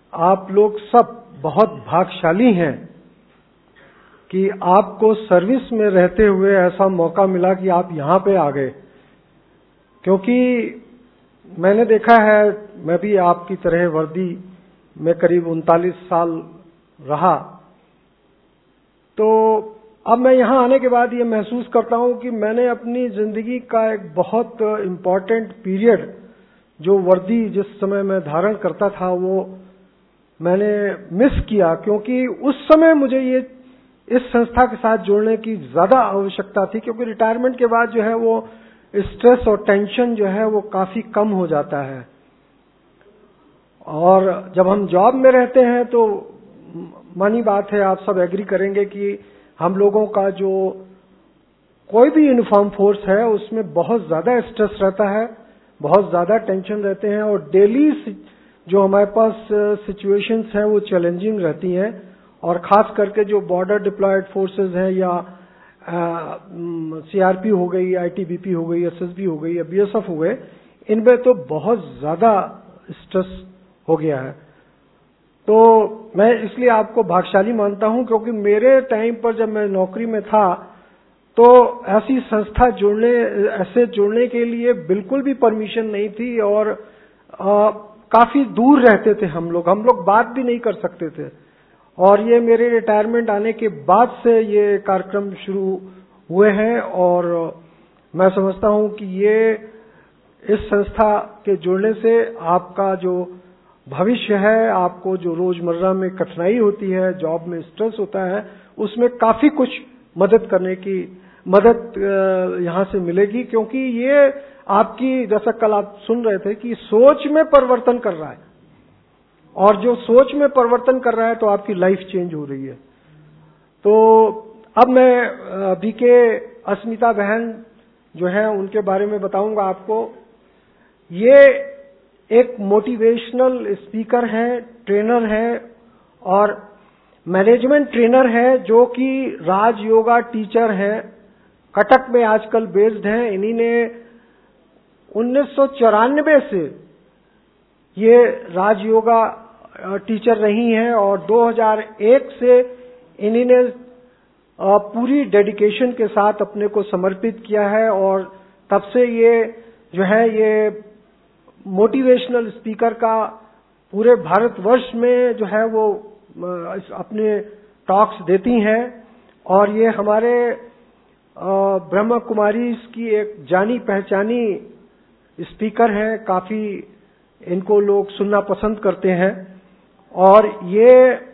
आप लोग सब बहुत भाग्यशाली हैं कि आपको सर्विस में रहते हुए ऐसा मौका मिला कि आप यहाँ पे आ गए। क्योंकि मैंने देखा है, मैं भी आपकी तरह वर्दी में करीब 39 साल रहा, तो अब मैं यहाँ आने के बाद ये महसूस करता हूँ कि मैंने अपनी जिंदगी का एक बहुत इम्पोर्टेंट पीरियड, जो वर्दी जिस समय मैं धारण करता था, वो मैंने मिस किया। क्योंकि उस समय मुझे ये इस संस्था के साथ जुड़ने की ज्यादा आवश्यकता थी, क्योंकि रिटायरमेंट के बाद जो है वो स्ट्रेस और टेंशन जो है वो काफी कम हो जाता है। और जब हम जॉब में रहते हैं तो मानी बात है, आप सब एग्री करेंगे कि हम लोगों का जो कोई भी यूनिफॉर्म फोर्स है उसमें बहुत ज्यादा स्ट्रेस रहता है, बहुत ज्यादा टेंशन रहते हैं, और डेली जो हमारे पास सिचुएशंस हैं वो चैलेंजिंग रहती हैं। और खास करके जो बॉर्डर डिप्लॉयड फोर्सेस हैं, या सीआरपी हो गई, आईटीबीपी हो गई, एसएसबी हो गई, या बीएसएफ हो गए, इनमें तो बहुत ज्यादा स्ट्रेस हो गया है। तो मैं इसलिए आपको भाग्यशाली मानता हूं, क्योंकि मेरे टाइम पर जब मैं नौकरी में था तो ऐसी संस्था ऐसे जुड़ने के लिए बिल्कुल भी परमिशन नहीं थी, और काफी दूर रहते थे हम लोग बात भी नहीं कर सकते थे। और ये मेरे रिटायरमेंट आने के बाद से ये कार्यक्रम शुरू हुए हैं, और मैं समझता हूं कि ये इस संस्था के जुड़ने से आपका जो भविष्य है, आपको जो रोजमर्रा में कठिनाई होती है, जॉब में स्ट्रेस होता है, उसमें काफी कुछ मदद यहां से मिलेगी। क्योंकि ये आपकी, जैसा कल आप सुन रहे थे, कि सोच में परिवर्तन कर रहा है, और जो सोच में परिवर्तन कर रहा है तो आपकी लाइफ चेंज हो रही है। तो अब मैं बीके अस्मिता बहन जो है उनके बारे में बताऊंगा आपको। ये एक मोटिवेशनल स्पीकर है, ट्रेनर है, और मैनेजमेंट ट्रेनर है, जो कि राज योगा टीचर है, कटक में आजकल बेस्ड हैं। इन्हीं ने 1994 से ये राज योगा टीचर रही हैं, और 2001 से इन्हीं ने पूरी डेडिकेशन के साथ अपने को समर्पित किया है, और तब से ये जो है ये मोटिवेशनल स्पीकर का पूरे भारतवर्ष में जो है वो अपने टॉक्स देती हैं। और ये हमारे ब्रह्मा कुमारी की एक जानी पहचानी स्पीकर हैं, काफी इनको लोग सुनना पसंद करते हैं। और ये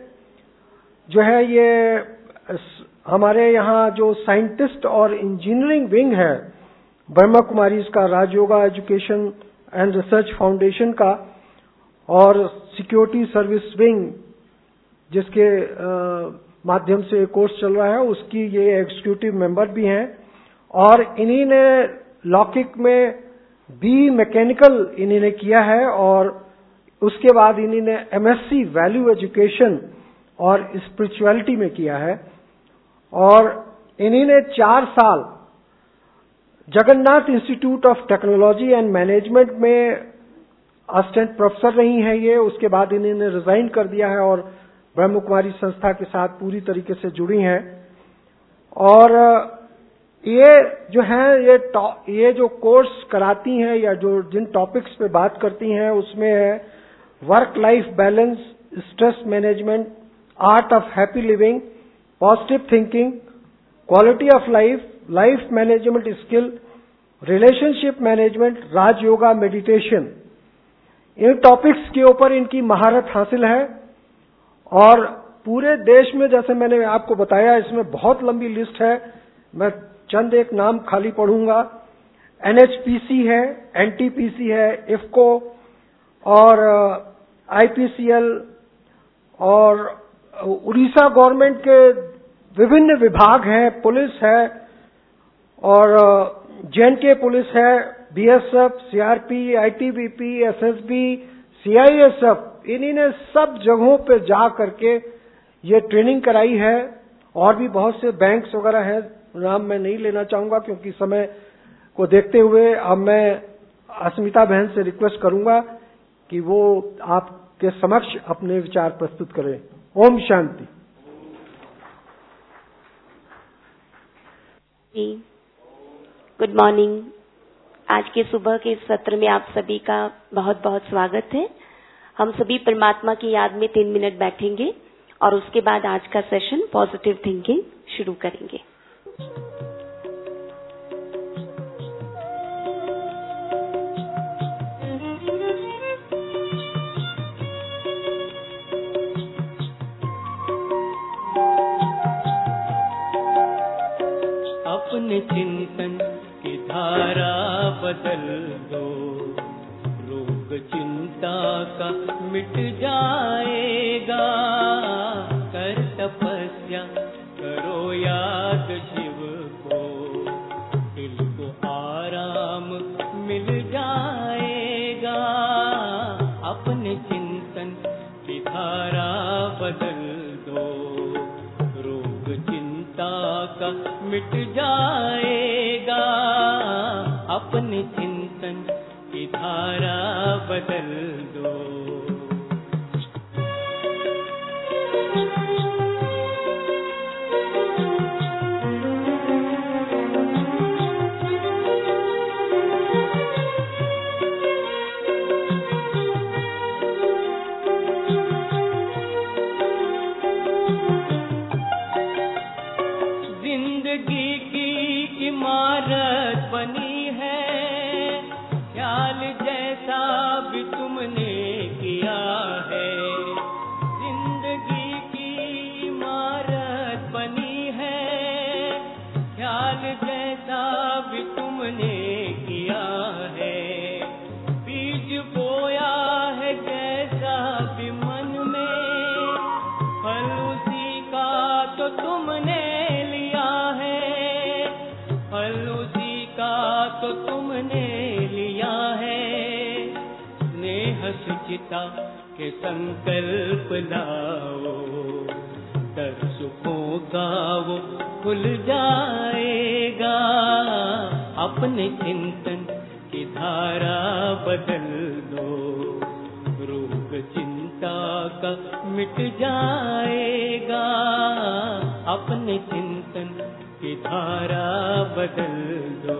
जो है ये हमारे यहाँ जो साइंटिस्ट और इंजीनियरिंग विंग है ब्रह्मा कुमारी का, Rajyoga education and research foundation का, और सिक्योरिटी सर्विस विंग जिसके माध्यम से कोर्स चल रहा है, उसकी ये एग्जीक्यूटिव मेंबर भी हैं। और इन्हीं ने लौकिक में बी मैकेनिकल इन्हीं ने किया है, और उसके बाद इन्हीं ने एमएससी वैल्यू एजुकेशन और स्पिरिचुअलिटी में किया है। और इन्हीं ने 4 साल Jagannath institute of technology and management में असिस्टेंट प्रोफेसर रही हैं ये। उसके बाद इन्होंने रिजाइन कर दिया है और ब्रह्म कुमारी संस्था के साथ पूरी तरीके से जुड़ी हैं। और ये जो है ये जो कोर्स कराती हैं, या जो जिन टॉपिक्स पे बात करती हैं, उसमें है work life balance, stress management, art of happy living, positive thinking, quality of life, life management skill, relationship management, Raj yoga, meditation. इन टॉपिक्स के ऊपर इनकी महारत हासिल है। और पूरे देश में, जैसे मैंने आपको बताया, इसमें बहुत लंबी लिस्ट है, मैं चंद एक नाम खाली पढ़ूंगा। एनएचपीसी है, एनटीपीसी है, इफको और आईपीसीएल, और उड़ीसा गवर्नमेंट के विभिन्न विभाग हैं, पुलिस है, और जेएनके पुलिस है, BSF, CRP, ITBP, SSB, CISF, इन्हीं ने सब जगहों पे जा करके ये ट्रेनिंग कराई है। और भी बहुत से बैंक्स वगैरह हैं, नाम मैं नहीं लेना चाहूंगा क्योंकि समय को देखते हुए। अब मैं अस्मिता बहन से रिक्वेस्ट करूंगा कि वो आप के समक्ष अपने विचार प्रस्तुत करें। ओम शांति। Good morning. आज के सुबह के इस सत्र में आप सभी का बहुत बहुत स्वागत है। हम सभी परमात्मा की याद में 3 मिनट बैठेंगे और उसके बाद आज का सेशन पॉजिटिव थिंकिंग शुरू करेंगे। अपने चिंतन की धारा बदल दो, रोग चिंता का मिट जाएगा। कर तपस्या करो याद शिव को, दिल को आराम मिल जाएगा। अपने चिंतन की धारा बदल दो, रोग चिंता का मिट जाएगा। अपने चिंतन की धारा बदल दो। जिंदगी की इमारत बनी है, ख्याल जैसा भी तुमने किया है। जिंदगी की इमारत बनी है, ख्याल जैसा भी तुमने किया है। बीज बोया है जैसा भी मन में, फल उसी का तो तुमने लिया है। फल उसी का तो तुमने लिया है। स्नेह सुचिता के संकल्प लाओ, दर सुखों का वो खुल जाएगा। अपने चिंतन की धारा बदल दो, रोग चिंता का मिट जाएगा। अपने चिंतन की धारा बदल दो।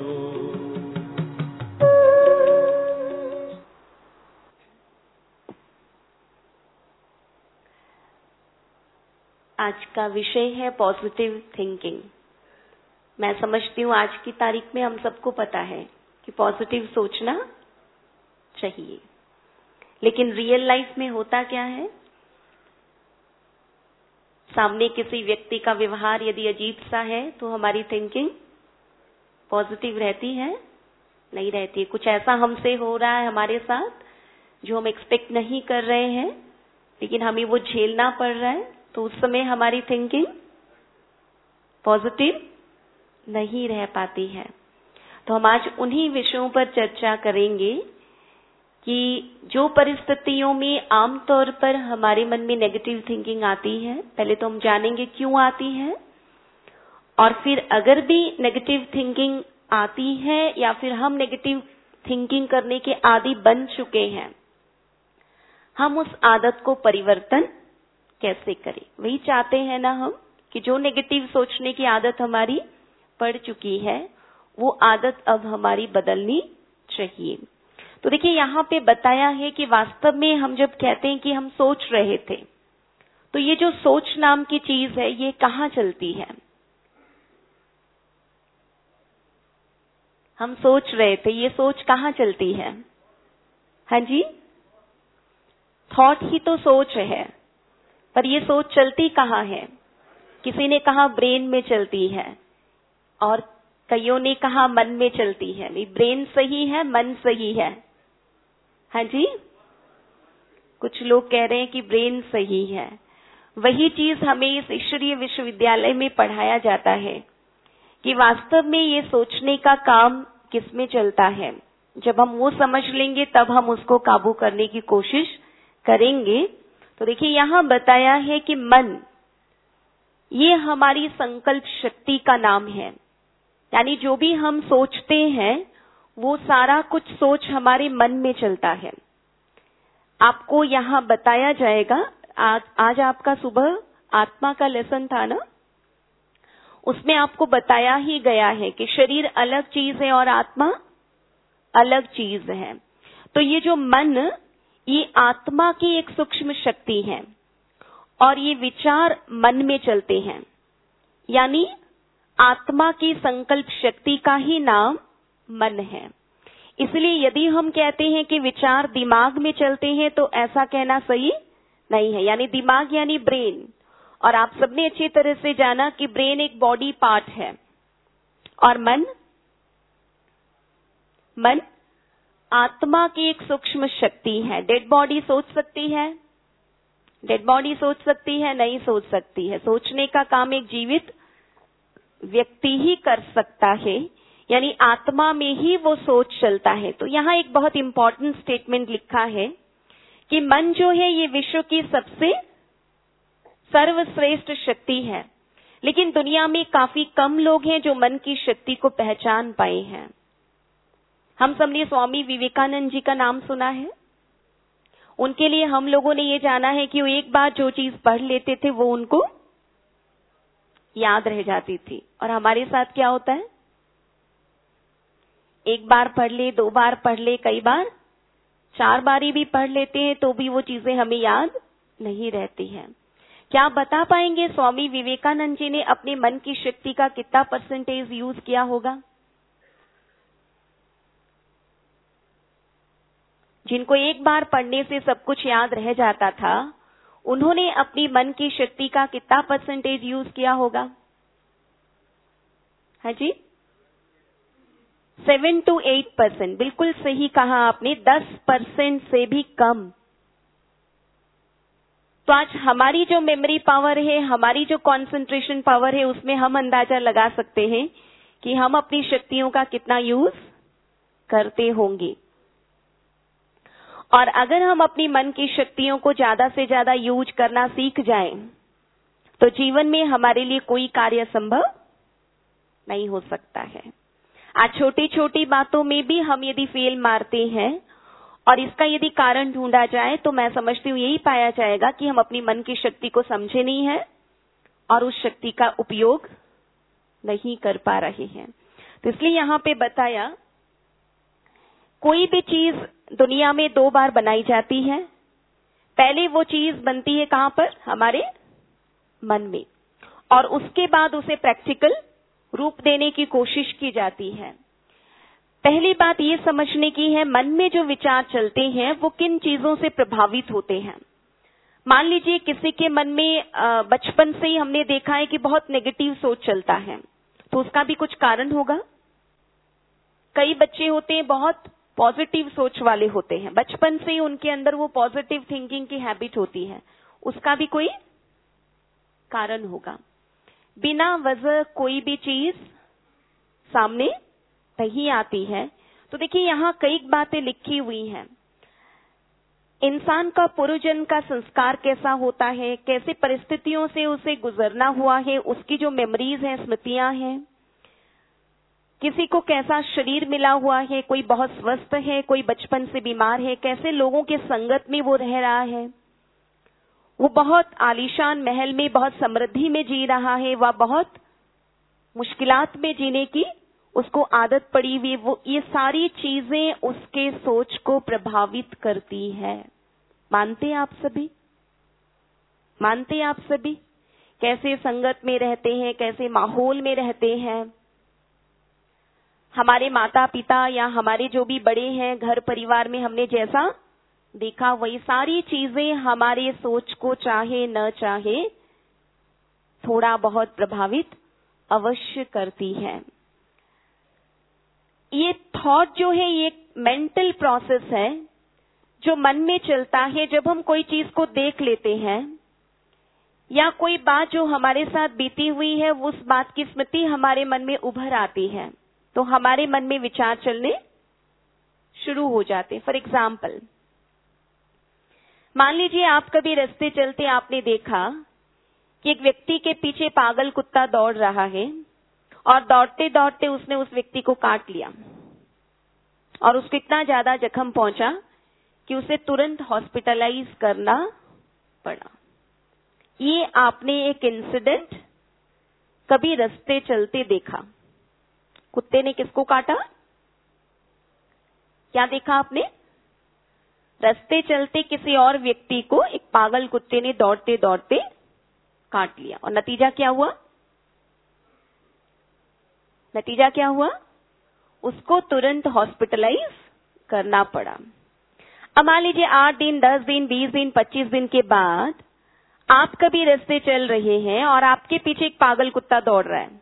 आज का विषय है पॉजिटिव थिंकिंग। मैं समझती हूँ आज की तारीख में हम सबको पता है कि पॉजिटिव सोचना चाहिए, लेकिन रियल लाइफ में होता क्या है? सामने किसी व्यक्ति का व्यवहार यदि अजीब सा है तो हमारी थिंकिंग पॉजिटिव रहती है? नहीं रहती। कुछ ऐसा हमसे हो रहा है हमारे साथ जो हम एक्सपेक्ट नहीं कर रहे हैं, लेकिन हमें वो झेलना पड़ रहा है, तो उस समय हमारी थिंकिंग पॉजिटिव नहीं रह पाती है। तो हम आज उन्हीं विषयों पर चर्चा करेंगे कि जो परिस्थितियों में आमतौर पर हमारे मन में नेगेटिव थिंकिंग आती है, पहले तो हम जानेंगे क्यों आती है, और फिर अगर भी नेगेटिव थिंकिंग आती है या फिर हम नेगेटिव थिंकिंग करने के आदी बन चुके हैं, हम उस आदत को परिवर्तन कैसे करें। वही चाहते हैं ना हम, कि जो नेगेटिव सोचने की आदत हमारी पड़ चुकी है वो आदत अब हमारी बदलनी चाहिए। तो देखिए यहाँ पे बताया है कि वास्तव में हम जब कहते हैं कि हम सोच रहे थे, तो ये जो सोच नाम की चीज है ये कहाँ चलती है? हम सोच रहे थे, ये सोच कहाँ चलती है? हाँ जी, थॉट ही तो सोच है, पर ये सोच चलती कहाँ है? किसी ने कहा ब्रेन में चलती है और कईयों ने कहा मन में चलती है। नहीं, ब्रेन सही है, मन सही है। हाँ जी, कुछ लोग कह रहे हैं कि ब्रेन सही है। वही चीज हमें इस ईश्वरीय विश्वविद्यालय में पढ़ाया जाता है कि वास्तव में ये सोचने का काम किसमें चलता है। जब हम वो समझ लेंगे तब हम उसको काबू करने की कोशिश करेंगे। तो देखिए यहाँ बताया है कि मन ये हमारी संकल्प शक्ति का नाम है, यानी जो भी हम सोचते हैं वो सारा कुछ सोच हमारे मन में चलता है। आपको यहाँ बताया जाएगा। आज आपका सुबह आत्मा का लेसन था ना, उसमें आपको बताया ही गया है कि शरीर अलग चीज है और आत्मा अलग चीज है। तो ये जो मन, ये आत्मा की एक सूक्ष्म शक्ति है और ये विचार मन में चलते हैं, यानी आत्मा की संकल्प शक्ति का ही नाम मन है। इसलिए यदि हम कहते हैं कि विचार दिमाग में चलते हैं तो ऐसा कहना सही नहीं है। यानी दिमाग यानी ब्रेन, और आप सबने अच्छी तरह से जाना कि ब्रेन एक बॉडी पार्ट है और मन आत्मा की एक सूक्ष्म शक्ति है। डेड बॉडी सोच सकती है? डेड बॉडी सोच सकती है? नहीं सोच सकती है। सोचने का काम एक जीवित व्यक्ति ही कर सकता है, यानी आत्मा में ही वो सोच चलता है। तो यहाँ एक बहुत इंपॉर्टेंट स्टेटमेंट लिखा है कि मन जो है ये विश्व की सबसे सर्वश्रेष्ठ शक्ति है, लेकिन दुनिया में काफी कम लोग हैं जो मन की शक्ति को पहचान पाए हैं। हम सबने स्वामी विवेकानंद जी का नाम सुना है। उनके लिए हम लोगों ने ये जाना है कि वो एक बार जो चीज पढ़ लेते थे वो उनको याद रह जाती थी। और हमारे साथ क्या होता है? एक बार पढ़ ले, 2 बार पढ़ ले, कई बार 4 बारी भी पढ़ लेते हैं तो भी वो चीजें हमें याद नहीं रहती हैं। क्या आप बता पाएंगे स्वामी विवेकानंद जी ने अपने मन की शक्ति का कितना % यूज किया होगा? जिनको एक बार पढ़ने से सब कुछ याद रह जाता था, उन्होंने अपनी मन की शक्ति का कितना % यूज किया होगा? हाँ जी, 7 to 8%। बिल्कुल सही कहा आपने, 10% से भी कम। तो आज हमारी जो मेमोरी पावर है, हमारी जो कंसंट्रेशन पावर है, उसमें हम अंदाजा लगा सकते हैं कि हम अपनी शक्तियों का कितना यूज करते होंगे। और अगर हम अपनी मन की शक्तियों को ज्यादा से ज्यादा यूज करना सीख जाएं, तो जीवन में हमारे लिए कोई कार्य संभव नहीं हो सकता है। आज छोटी छोटी बातों में भी हम यदि फेल मारते हैं और इसका यदि कारण ढूंढा जाए तो मैं समझती हूँ यही पाया जाएगा कि हम अपनी मन की शक्ति को समझे नहीं है और उस शक्ति का उपयोग नहीं कर पा रहे हैं। तो इसलिए यहाँ पे बताया, कोई भी चीज दुनिया में 2 बार बनाई जाती है। पहले वो चीज बनती है कहाँ पर? हमारे मन में, और उसके बाद उसे प्रैक्टिकल रूप देने की कोशिश की जाती है। पहली बात ये समझने की है, मन में जो विचार चलते हैं वो किन चीजों से प्रभावित होते हैं। मान लीजिए किसी के मन में बचपन से ही हमने देखा है कि बहुत नेगेटिव सोच चलता है, तो उसका भी कुछ कारण होगा। कई बच्चे होते हैं बहुत पॉजिटिव सोच वाले होते हैं, बचपन से ही उनके अंदर वो पॉजिटिव थिंकिंग की हैबिट होती है, उसका भी कोई कारण होगा। बिना वजह कोई भी चीज सामने नहीं आती है। तो देखिए यहाँ कई बातें लिखी हुई हैं। इंसान का पूर्वजन्म का संस्कार कैसा होता है, कैसे परिस्थितियों से उसे गुजरना हुआ है, उसकी जो मेमोरीज हैं, स्मृतियां हैं, किसी को कैसा शरीर मिला हुआ है, कोई बहुत स्वस्थ है, कोई बचपन से बीमार है, कैसे लोगों के संगत में वो रह रहा है, वो बहुत आलीशान महल में बहुत समृद्धि में जी रहा है, वह बहुत मुश्किलात में जीने की उसको आदत पड़ी हुई, वो ये सारी चीजें उसके सोच को प्रभावित करती है। मानते आप सभी? मानते आप सभी? कैसे संगत में रहते हैं, कैसे माहौल में रहते हैं, हमारे माता पिता या हमारे जो भी बड़े हैं घर परिवार में हमने जैसा देखा, वही सारी चीजें हमारे सोच को चाहे न चाहे थोड़ा बहुत प्रभावित अवश्य करती है। ये थॉट जो है ये मेंटल प्रोसेस है जो मन में चलता है। जब हम कोई चीज को देख लेते हैं या कोई बात जो हमारे साथ बीती हुई है, उस बात की स्मृति हमारे मन में उभर आती है, तो हमारे मन में विचार चलने शुरू हो जाते। फॉर एग्जाम्पल, मान लीजिए आप कभी रास्ते चलते आपने देखा कि एक व्यक्ति के पीछे पागल कुत्ता दौड़ रहा है और दौड़ते दौड़ते उसने उस व्यक्ति को काट लिया और उसको इतना ज्यादा जख्म पहुंचा कि उसे तुरंत हॉस्पिटलाइज करना पड़ा। ये आपने एक इंसिडेंट कभी रास्ते चलते देखा? कुत्ते ने किसको काटा? क्या देखा आपने? रास्ते चलते किसी और व्यक्ति को एक पागल कुत्ते ने दौड़ते दौड़ते काट लिया, और नतीजा क्या हुआ? नतीजा क्या हुआ? उसको तुरंत हॉस्पिटलाइज करना पड़ा। अब मान लीजिए 8 दिन, 10 दिन, 20 दिन, 25 दिन के बाद आप कभी रास्ते चल रहे हैं और आपके पीछे एक पागल कुत्ता दौड़ रहा है,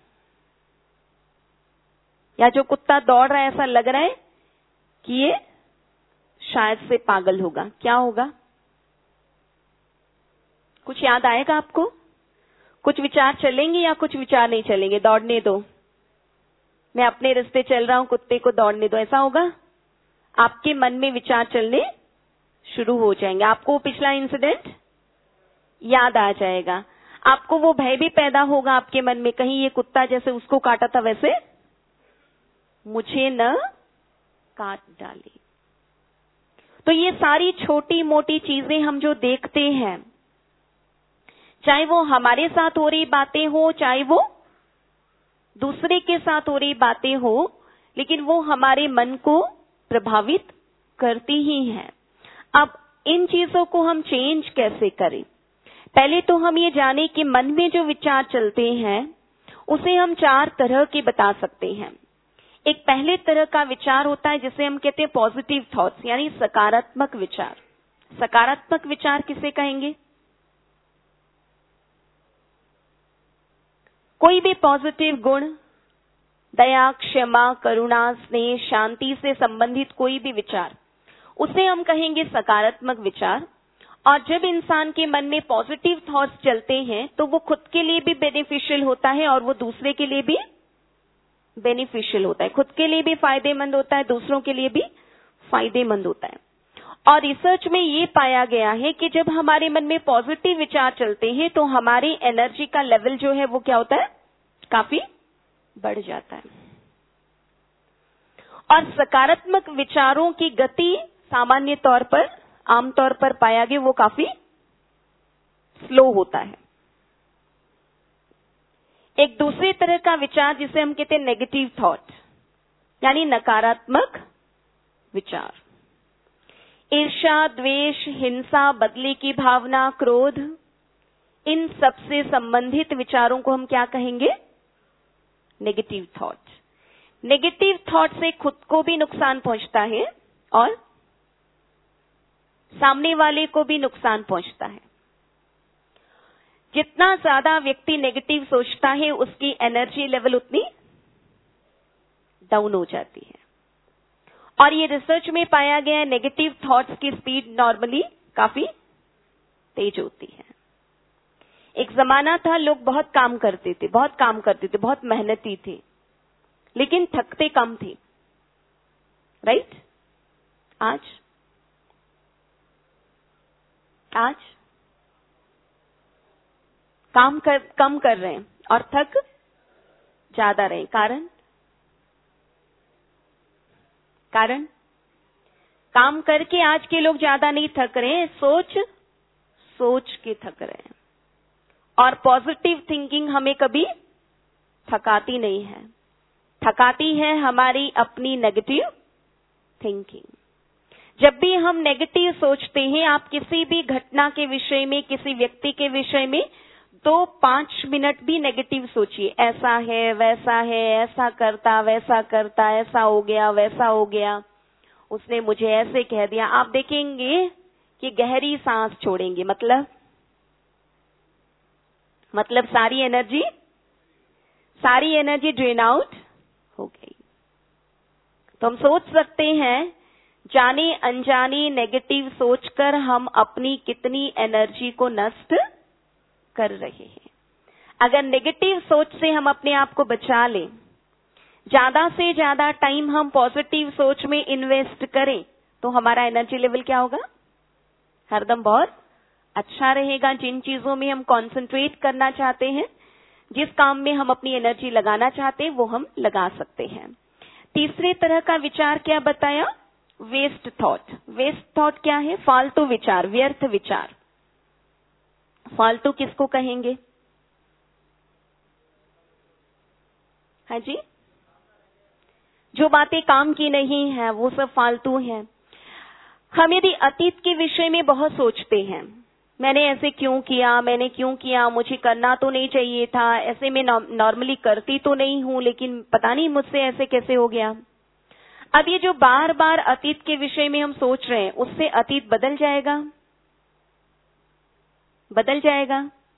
या जो कुत्ता दौड़ रहा है ऐसा लग रहा है कि ये शायद से पागल होगा। क्या होगा? कुछ याद आएगा आपको? कुछ विचार चलेंगे या कुछ विचार नहीं चलेंगे? दौड़ने दो, मैं अपने रास्ते चल रहा हूं, कुत्ते को दौड़ने दो, ऐसा होगा? आपके मन में विचार चलने शुरू हो जाएंगे। आपको वो पिछला इंसिडेंट याद आ जाएगा, आपको वो भय भी पैदा होगा आपके मन में, कहीं ये कुत्ता जैसे उसको काटा था वैसे मुझे न काट डाले। तो ये सारी छोटी मोटी चीजें हम जो देखते हैं, चाहे वो हमारे साथ हो रही बातें हो, चाहे वो दूसरे के साथ हो रही बातें हो, लेकिन वो हमारे मन को प्रभावित करती ही हैं। अब इन चीजों को हम चेंज कैसे करें? पहले तो हम ये जाने कि मन में जो विचार चलते हैं उसे हम 4 तरह के बता सकते हैं। एक पहले तरह का विचार होता है जिसे हम कहते हैं पॉजिटिव थॉट्स, यानी सकारात्मक विचार। सकारात्मक विचार किसे कहेंगे? कोई भी पॉजिटिव गुण, दया, क्षमा, करुणा, स्नेह, शांति से संबंधित कोई भी विचार, उसे हम कहेंगे सकारात्मक विचार। और जब इंसान के मन में पॉजिटिव थॉट्स चलते हैं तो वो खुद के लिए भी बेनिफिशियल होता है और वो दूसरे के लिए भी बेनिफिशियल होता है। खुद के लिए भी फायदेमंद होता है, दूसरों के लिए भी फायदेमंद होता है। और रिसर्च में ये पाया गया है कि जब हमारे मन में पॉजिटिव विचार चलते हैं तो हमारी एनर्जी का लेवल जो है वो क्या होता है? काफी बढ़ जाता है। और सकारात्मक विचारों की गति सामान्य तौर पर, आमतौर पर पाया गया वो काफी स्लो होता है। एक दूसरे तरह का विचार जिसे हम कहते हैं नेगेटिव थॉट, यानी नकारात्मक विचार। ईर्ष्या, द्वेष, हिंसा, बदले की भावना, क्रोध, इन सब से संबंधित विचारों को हम क्या कहेंगे? Negative thought. नेगेटिव थॉट से खुद को भी नुकसान पहुंचता है और सामने वाले को भी नुकसान पहुंचता है। जितना ज्यादा व्यक्ति नेगेटिव सोचता है उसकी एनर्जी लेवल उतनी डाउन हो जाती है। और ये रिसर्च में पाया गया है नेगेटिव थॉट्स की स्पीड नॉर्मली काफी तेज होती है। एक जमाना था लोग बहुत काम करते थे, बहुत मेहनती थे, लेकिन थकते कम थे, राइट? आज काम कम कर रहे हैं और थक ज्यादा रहे। कारण काम करके आज के लोग ज्यादा नहीं थक रहे हैं, सोच के थक रहे हैं। और पॉजिटिव थिंकिंग हमें कभी थकाती नहीं है, थकाती है हमारी अपनी नेगेटिव थिंकिंग। जब भी हम नेगेटिव सोचते हैं, आप किसी भी घटना के विषय में, किसी व्यक्ति के विषय में 2-5 मिनट भी नेगेटिव सोचिए, ऐसा है, वैसा है, ऐसा करता, वैसा करता, ऐसा हो गया, वैसा हो गया, उसने मुझे ऐसे कह दिया। आप देखेंगे कि गहरी सांस छोड़ेंगे, मतलब सारी एनर्जी ड्रेन आउट हो गई। तो हम सोच सकते हैं जाने अनजाने नेगेटिव सोचकर हम अपनी कितनी एनर्जी को नष्ट कर रहे हैं। अगर नेगेटिव सोच से हम अपने आप को बचा लें, ज्यादा से ज्यादा टाइम हम पॉजिटिव सोच में इन्वेस्ट करें, तो हमारा एनर्जी लेवल क्या होगा? हरदम बहुत अच्छा रहेगा। जिन चीजों में हम कंसंट्रेट करना चाहते हैं, जिस काम में हम अपनी एनर्जी लगाना चाहते हैं, वो हम लगा सकते हैं। तीसरे तरह का विचार क्या बताया? Waste thought. वेस्ट थॉट क्या है? फालतू विचार, व्यर्थ विचार। फालतू किसको कहेंगे? है जी, जो बातें काम की नहीं है वो सब फालतू हैं। हम यदि अतीत के विषय में बहुत सोचते हैं, मैंने ऐसे क्यों किया, मैंने क्यों किया, मुझे करना तो नहीं चाहिए था, ऐसे मैं नॉर्मली करती तो नहीं हूं, लेकिन पता नहीं मुझसे ऐसे कैसे हो गया। अब ये जो बार बार अतीत के विषय में हम सोच रहे हैं, उससे अतीत बदल जाएगा? बदल जाएगा?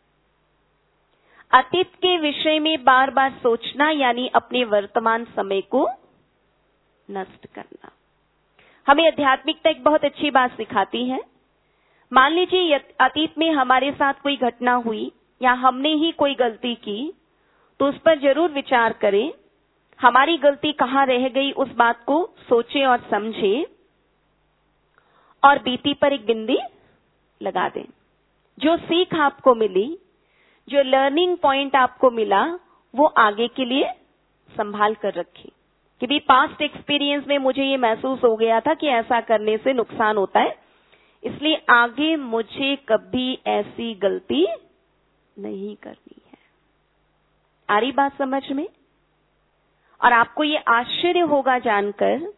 अतीत के विषय में बार बार सोचना यानी अपने वर्तमान समय को नष्ट करना। हमें आध्यात्मिकता एक बहुत अच्छी बात सिखाती है। मान लीजिए अतीत में हमारे साथ कोई घटना हुई या हमने ही कोई गलती की, तो उस पर जरूर विचार करें, हमारी गलती कहाँ रह गई, उस बात को सोचें और समझें और बीती पर एक बिंदी लगा दें। जो सीख आपको मिली, जो लर्निंग पॉइंट आपको मिला, वो आगे के लिए संभाल कर रखें कि भी पास्ट एक्सपीरियंस में मुझे ये महसूस हो गया था कि ऐसा करने से नुकसान होता है, इसलिए आगे मुझे कभी ऐसी गलती नहीं करनी है। आ रही बात समझ में? और आपको ये आश्चर्य होगा जानकर,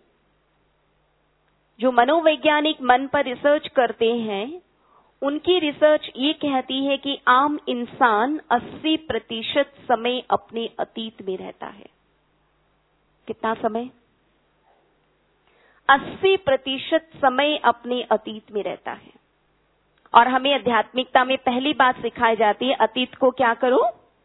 जो मनोवैज्ञानिक मन पर रिसर्च करते हैं, उनकी रिसर्च ये कहती है कि आम इंसान 80% समय अपने अतीत में रहता है। कितना समय? 80% समय अपने अतीत में रहता है। और हमें आध्यात्मिकता में पहली बात सिखाई जाती है, अतीत को क्या करो?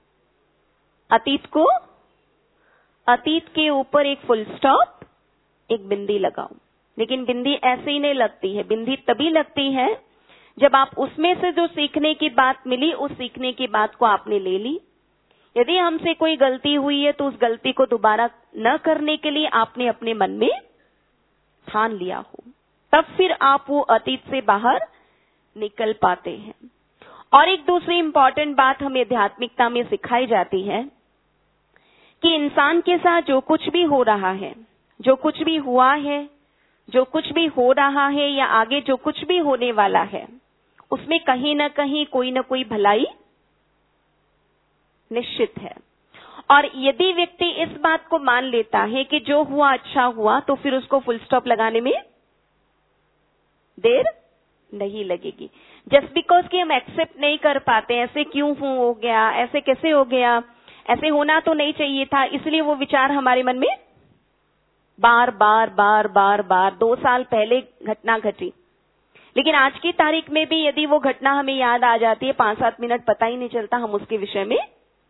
अतीत के ऊपर एक फुल स्टॉप, एक बिंदी लगाओ। लेकिन बिंदी ऐसे ही नहीं लगती है। बिंदी तभी लगती है जब आप उसमें से जो सीखने की बात मिली, उस सीखने की बात को आपने ले ली। यदि हमसे कोई गलती हुई है तो उस गलती को दोबारा न करने के लिए आपने अपने मन में ठान लिया हो, तब फिर आप वो अतीत से बाहर निकल पाते हैं। और एक दूसरी इंपॉर्टेंट बात हमें आध्यात्मिकता में सिखाई जाती है कि इंसान के साथ जो कुछ भी हो रहा है, जो कुछ भी हुआ है, जो कुछ भी हो रहा है या आगे जो कुछ भी होने वाला है, उसमें कहीं न कहीं कोई न कोई भलाई निश्चित है। और यदि व्यक्ति इस बात को मान लेता है कि जो हुआ अच्छा हुआ, तो फिर उसको फुल स्टॉप लगाने में देर नहीं लगेगी। जस्ट बिकॉज कि हम एक्सेप्ट नहीं कर पाते, ऐसे क्यों हो गया, ऐसे कैसे हो गया, ऐसे होना तो नहीं चाहिए था, इसलिए वो विचार हमारे मन में बार बार बार बार बार 2 साल पहले घटना घटी, लेकिन आज की तारीख में भी यदि वो घटना हमें याद आ जाती है, 5-7 मिनट पता ही नहीं चलता, हम उसके विषय में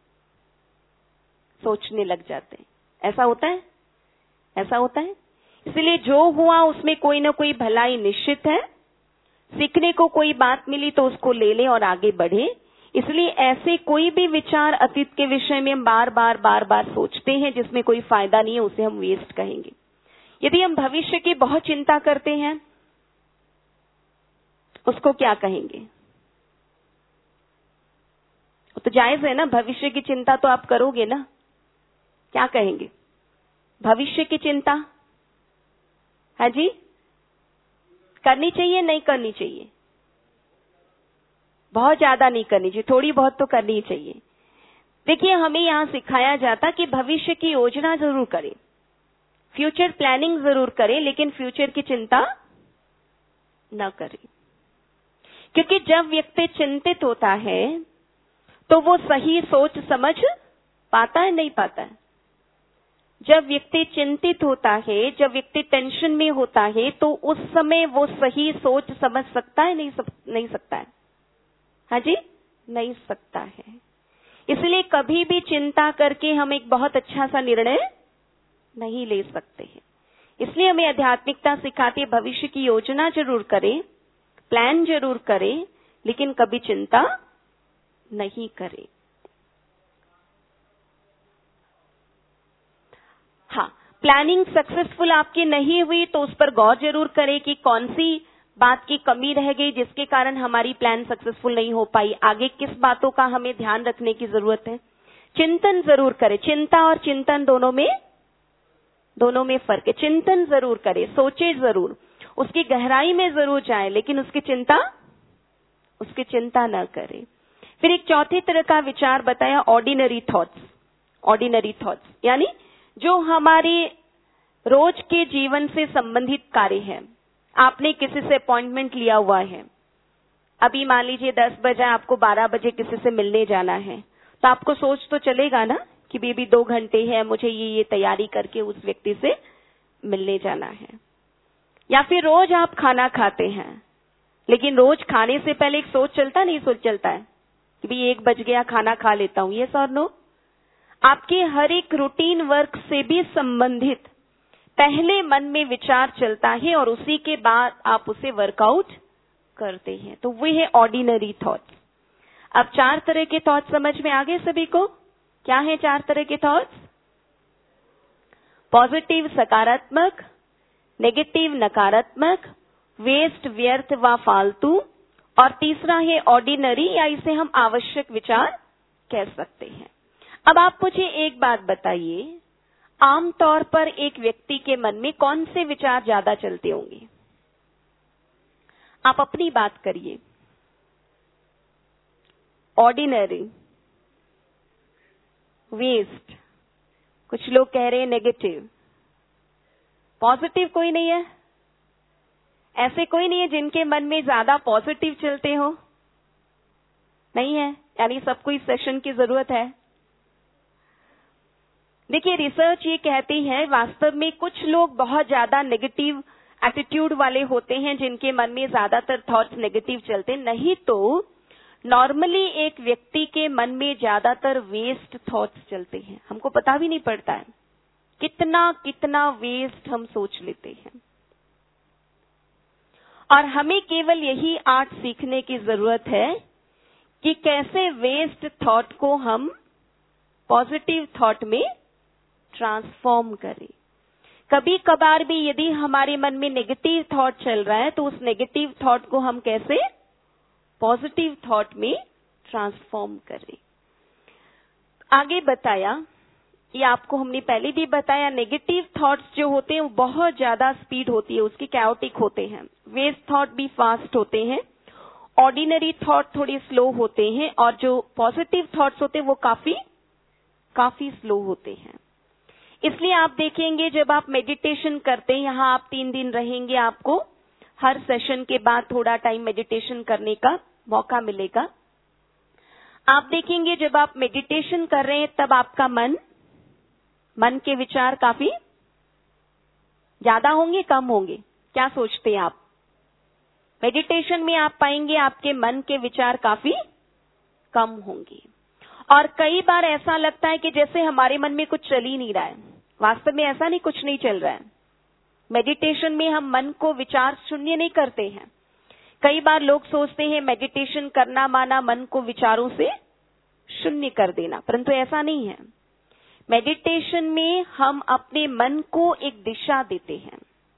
सोचने लग जाते हैं। ऐसा होता है? ऐसा होता है। इसलिए जो हुआ उसमें कोई ना कोई भलाई निश्चित है। सीखने को कोई बात मिली तो उसको ले लें और आगे बढ़े। इसलिए ऐसे कोई भी विचार अतीत के विषय में हम बार बार बार बार सोचते हैं जिसमें कोई फायदा नहीं है, उसे हम वेस्ट कहेंगे। यदि हम भविष्य की बहुत चिंता करते हैं, उसको क्या कहेंगे? तो जायज है ना, भविष्य की चिंता तो आप करोगे ना, क्या कहेंगे? भविष्य की चिंता है जी, करनी चाहिए नहीं करनी चाहिए? बहुत ज्यादा नहीं करनी चाहिए, थोड़ी बहुत तो करनी चाहिए। देखिए, हमें यहां सिखाया जाता कि भविष्य की योजना जरूर करें, फ्यूचर प्लानिंग जरूर करें, लेकिन फ्यूचर की चिंता न करें। क्योंकि जब व्यक्ति चिंतित होता है तो वो सही सोच समझ पाता है, नहीं पाता है? जब व्यक्ति चिंतित होता है, जब व्यक्ति टेंशन में होता है, तो उस समय वो सही सोच समझ सकता है, नहीं सकता है? हाँ जी, नहीं सकता है। इसलिए कभी भी चिंता करके हम एक बहुत अच्छा सा निर्णय नहीं ले सकते हैं। इसलिए हमें आध्यात्मिकता सिखाती है, भविष्य की योजना जरूर करें, प्लान जरूर करें, लेकिन कभी चिंता नहीं करें। हाँ, प्लानिंग सक्सेसफुल आपकी नहीं हुई तो उस पर गौर जरूर करें कि कौन सी बात की कमी रह गई जिसके कारण हमारी प्लान सक्सेसफुल नहीं हो पाई, आगे किस बातों का हमें ध्यान रखने की जरूरत है। चिंतन जरूर करें। चिंता और चिंतन दोनों में दोनों में फर्क है। चिंतन जरूर करे, सोचे जरूर, उसकी गहराई में जरूर जाए, लेकिन उसकी चिंता न करे। फिर एक चौथे तरह का विचार बताया, ऑर्डिनरी थॉट्स। ऑर्डिनरी थॉट्स यानी जो हमारे रोज के जीवन से संबंधित कार्य है। आपने किसी से अपॉइंटमेंट लिया हुआ है, अभी मान लीजिए 10 बजे, आपको 12 बजे किसी से मिलने जाना है, तो आपको सोच तो चलेगा ना कि बेबी 2 घंटे है, मुझे ये तैयारी करके उस व्यक्ति से मिलने जाना है। या फिर रोज आप खाना खाते हैं, लेकिन रोज खाने से पहले एक सोच चलता है कि भाई 1 बज गया, खाना खा लेता हूं, यस और नो। आपके हर एक रूटीन वर्क से भी संबंधित पहले मन में विचार चलता है और उसी के बाद आप उसे वर्कआउट करते हैं। तो वो है ऑर्डिनरी थॉट्स। अब 4 तरह के थॉट्स समझ में आ गए सभी को? क्या है 4 तरह के थॉट्स? पॉजिटिव सकारात्मक, नेगेटिव नकारात्मक, वेस्ट व्यर्थ व फालतू, और तीसरा है ऑर्डिनरी, या इसे हम आवश्यक विचार कह सकते हैं। अब आप मुझे एक बात बताइए, आमतौर पर एक व्यक्ति के मन में कौन से विचार ज्यादा चलते होंगे? आप अपनी बात करिए। ऑर्डिनरी, वेस्ट, कुछ लोग कह रहे हैं नेगेटिव, पॉजिटिव कोई नहीं है? ऐसे कोई नहीं है जिनके मन में ज्यादा पॉजिटिव चलते हो? नहीं है, यानी सबको इस सेशन की जरूरत है। देखिए, रिसर्च ये कहती है वास्तव में कुछ लोग बहुत ज्यादा नेगेटिव एटीट्यूड वाले होते हैं, जिनके मन में ज्यादातर थॉट्स नेगेटिव चलते, नहीं तो नॉर्मली एक व्यक्ति के मन में ज्यादातर वेस्ट थॉट्स चलते हैं। हमको पता भी नहीं पड़ता है कितना वेस्ट हम सोच लेते हैं। और हमें केवल यही आर्ट सीखने की जरूरत है कि कैसे वेस्ट थॉट को हम पॉजिटिव थॉट में ट्रांसफॉर्म करें। कभी कभार भी यदि हमारे मन में नेगेटिव थॉट चल रहा है, तो उस नेगेटिव थॉट को हम कैसे पॉजिटिव थॉट में ट्रांसफॉर्म करें। आगे बताया, ये आपको हमने पहले भी बताया, नेगेटिव थॉट्स जो होते हैं वो बहुत ज्यादा स्पीड होती है, उसकी कैओटिक होते हैं। वेस्ट थॉट भी फास्ट होते हैं, ऑर्डिनरी थॉट थोड़ी स्लो होते हैं, और जो पॉजिटिव थॉट्स होते हैं वो काफी स्लो होते हैं। इसलिए आप देखेंगे जब आप मेडिटेशन करते हैं, यहाँ आप 3 दिन रहेंगे, आपको हर सेशन के बाद थोड़ा टाइम मेडिटेशन करने का मौका मिलेगा। आप देखेंगे जब आप मेडिटेशन कर रहे हैं तब आपका मन के विचार काफी ज्यादा होंगे, कम होंगे? क्या सोचते हैं आप? मेडिटेशन में आप पाएंगे आपके मन के विचार काफी कम होंगे। और कई बार ऐसा लगता है कि जैसे हमारे मन में कुछ चल ही नहीं रहा है। वास्तव में ऐसा नहीं, कुछ नहीं चल रहा है। मेडिटेशन में हम मन को विचार शून्य नहीं करते हैं। कई बार लोग सोचते हैं मेडिटेशन करना माना मन को विचारों से शून्य कर देना, परंतु ऐसा नहीं है। मेडिटेशन में हम अपने मन को एक दिशा देते हैं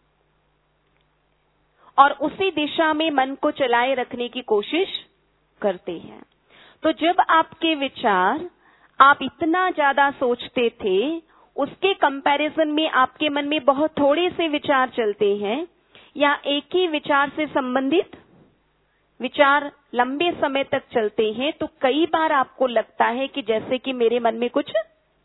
और उसी दिशा में मन को चलाए रखने की कोशिश करते हैं। तो जब आपके विचार आप इतना ज्यादा सोचते थे, उसके कंपैरिजन में आपके मन में बहुत थोड़े से विचार चलते हैं, या एक ही विचार से संबंधित विचार लंबे समय तक चलते हैं, तो कई बार आपको लगता है कि जैसे कि मेरे मन में कुछ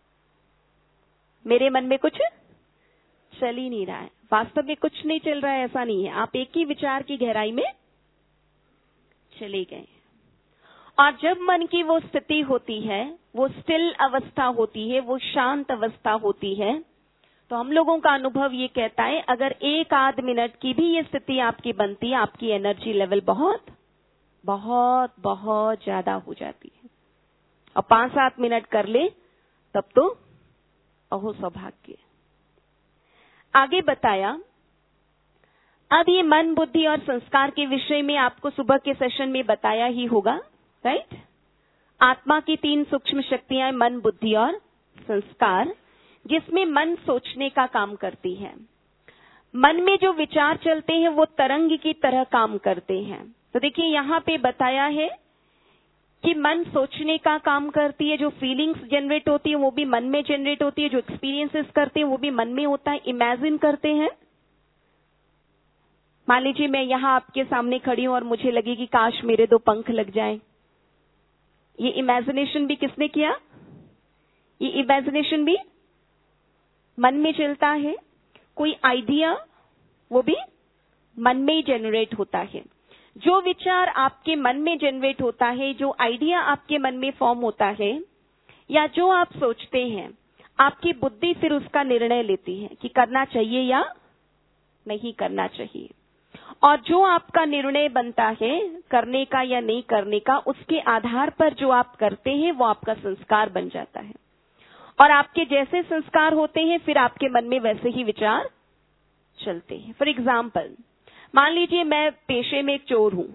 चल ही नहीं रहा है। वास्तव में कुछ नहीं चल रहा है, ऐसा नहीं है। आप एक ही विचार की गहराई में चले गए। और जब मन की वो स्थिति होती है, वो स्टिल अवस्था होती है, वो शांत अवस्था होती है, तो हम लोगों का अनुभव ये कहता है अगर 1-8 मिनट की भी ये स्थिति आपकी बनती है, आपकी एनर्जी लेवल बहुत बहुत बहुत ज्यादा हो जाती है। और 5-7 मिनट कर ले तब तो अहो सौभाग्य। आगे बताया, अब ये मन, बुद्धि और संस्कार के विषय में आपको सुबह के सेशन में बताया ही होगा, राइट? आत्मा की 3 सूक्ष्म शक्तियां, मन, बुद्धि और संस्कार, जिसमें मन सोचने का काम करती है। मन में जो विचार चलते हैं वो तरंग की तरह काम करते हैं। तो देखिए यहाँ पे बताया है कि मन सोचने का काम करती है, जो फीलिंग्स जनरेट होती है वो भी मन में जनरेट होती है, जो एक्सपीरियंसेस करते हैं वो भी मन में होता है। इमेजिन करते हैं, मान लीजिए मैं यहाँ आपके सामने खड़ी हूं और मुझे लगे कि काश मेरे 2 पंख लग जाएं। ये इमेजिनेशन भी किसने किया? ये इमेजिनेशन भी मन में चलता है। कोई आइडिया वो भी मन में ही जनरेट होता है। जो विचार आपके मन में जनरेट होता है, जो आइडिया आपके मन में फॉर्म होता है, या जो आप सोचते हैं, आपकी बुद्धि फिर उसका निर्णय लेती है कि करना चाहिए या नहीं करना चाहिए। और जो आपका निर्णय बनता है करने का या नहीं करने का, उसके आधार पर जो आप करते हैं वो आपका संस्कार बन जाता है। और आपके जैसे संस्कार होते हैं फिर आपके मन में वैसे ही विचार चलते हैं। फॉर एग्जाम्पल, मान लीजिए मैं पेशे में एक चोर हूं।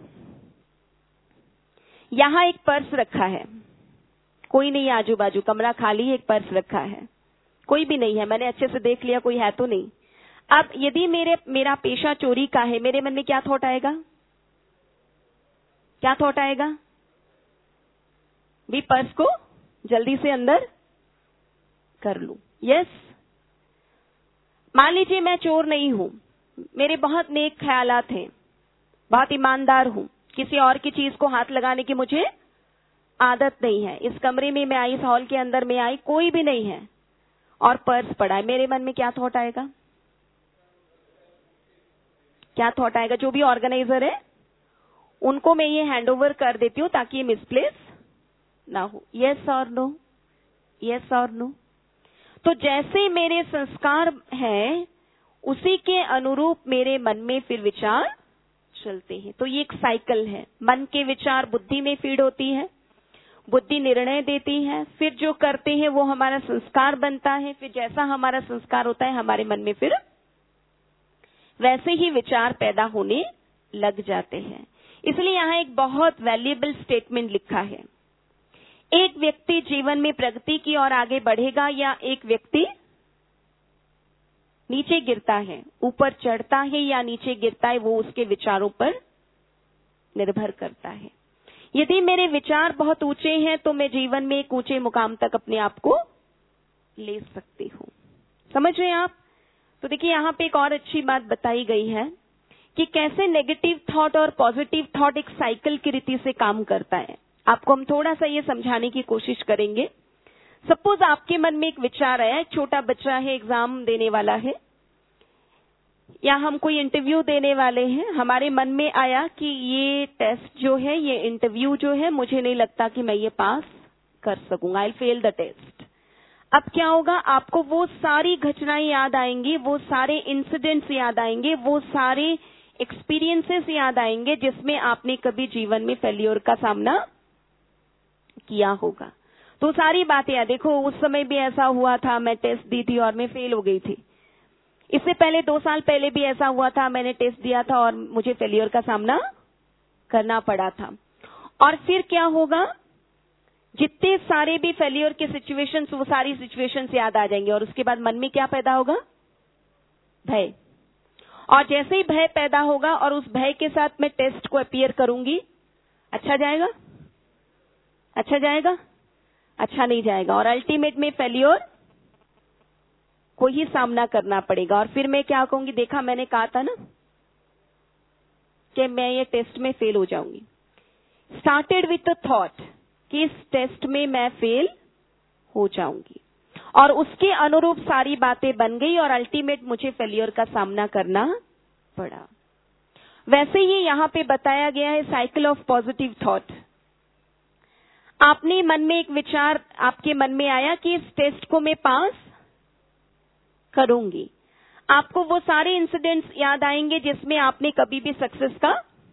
यहां एक पर्स रखा है, कोई नहीं, आजू बाजू कमरा खाली है, एक पर्स रखा है, कोई भी नहीं है, मैंने अच्छे से देख लिया कोई है तो नहीं। अब यदि मेरा पेशा चोरी का है, मेरे मन में क्या थॉट आएगा? क्या थॉट आएगा? भी पर्स को जल्दी से अंदर कर लूं। यस। मान लीजिए मैं चोर नहीं हूं, मेरे बहुत नेक ख्यालात हैं, बहुत ईमानदार हूं, किसी और की चीज को हाथ लगाने की मुझे आदत नहीं है। इस कमरे में मैं आई, इस हॉल के अंदर में आई, कोई भी नहीं है और पर्स पड़ा है, मेरे मन में क्या थॉट आएगा? क्या थॉट आएगा? जो भी ऑर्गेनाइजर है उनको मैं ये हैंडओवर कर देती हूँ ताकि ये मिसप्लेस ना हो। यस और नो? यस और नो? तो जैसे मेरे संस्कार हैं उसी के अनुरूप मेरे मन में फिर विचार चलते हैं। तो ये एक साइकिल है। मन के विचार बुद्धि में फीड होती है, बुद्धि निर्णय देती है, फिर जो करते हैं वो हमारा संस्कार बनता है, फिर जैसा हमारा संस्कार होता है हमारे मन में फिर वैसे ही विचार पैदा होने लग जाते हैं। इसलिए यहाँ एक बहुत वैल्यूएबल स्टेटमेंट लिखा है, एक व्यक्ति जीवन में प्रगति की ओर आगे बढ़ेगा या एक व्यक्ति नीचे गिरता है, ऊपर चढ़ता है या नीचे गिरता है, वो उसके विचारों पर निर्भर करता है। यदि मेरे विचार बहुत ऊंचे हैं तो मैं जीवन में एक ऊंचे मुकाम तक अपने आप को ले सकती हूँ। समझ रहे हैं आप? तो देखिए यहाँ पे एक और अच्छी बात बताई गई है कि कैसे नेगेटिव थॉट और पॉजिटिव थॉट एक साइकिल की रीति से काम करता है। आपको हम थोड़ा सा ये समझाने की कोशिश करेंगे। सपोज आपके मन में एक विचार आया, एक छोटा बच्चा है, एग्जाम देने वाला है या हम कोई इंटरव्यू देने वाले हैं, हमारे मन में आया कि ये टेस्ट जो है, ये इंटरव्यू जो है, मुझे नहीं लगता कि मैं ये पास कर सकूंगा, आई फेल द टेस्ट। अब क्या होगा? आपको वो सारी घटनाएं याद आएंगी, वो सारे इंसिडेंट्स याद आएंगे, वो सारे एक्सपीरियंसेस याद आएंगे जिसमें आपने कभी जीवन में फेल्योर का सामना किया होगा। तो सारी बातें याद, देखो उस समय भी ऐसा हुआ था, मैं टेस्ट दी थी और मैं फेल हो गई थी। इससे पहले 2 साल पहले भी ऐसा हुआ था, मैंने टेस्ट दिया था और मुझे फेल्योर का सामना करना पड़ा था। और फिर क्या होगा? जितने सारे भी फेल्योर के सिचुएशंस, वो सारी सिचुएशंस याद आ जाएंगे और उसके बाद मन में क्या पैदा होगा? भय। और जैसे ही भय पैदा होगा और उस भय के साथ मैं टेस्ट को अपीयर करूंगी, अच्छा जाएगा? अच्छा जाएगा? अच्छा नहीं जाएगा और अल्टीमेट में फेल्योर को ही सामना करना पड़ेगा। और फिर मैं क्या कहूंगी? देखा, मैंने कहा था ना कि मैं ये टेस्ट में फेल हो जाऊंगी। स्टार्टेड विथ द थॉट कि इस टेस्ट में मैं फेल हो जाऊंगी और उसके अनुरूप सारी बातें बन गई और अल्टीमेट मुझे फेल्योर का सामना करना पड़ा। वैसे ही यहां पे बताया गया है साइकिल ऑफ पॉजिटिव थॉट। आपने मन में एक विचार, आपके मन में आया कि इस टेस्ट को मैं पास करूंगी। आपको वो सारे इंसिडेंट्स याद आएंगे जिसमें आपने कभी भी सक्सेस का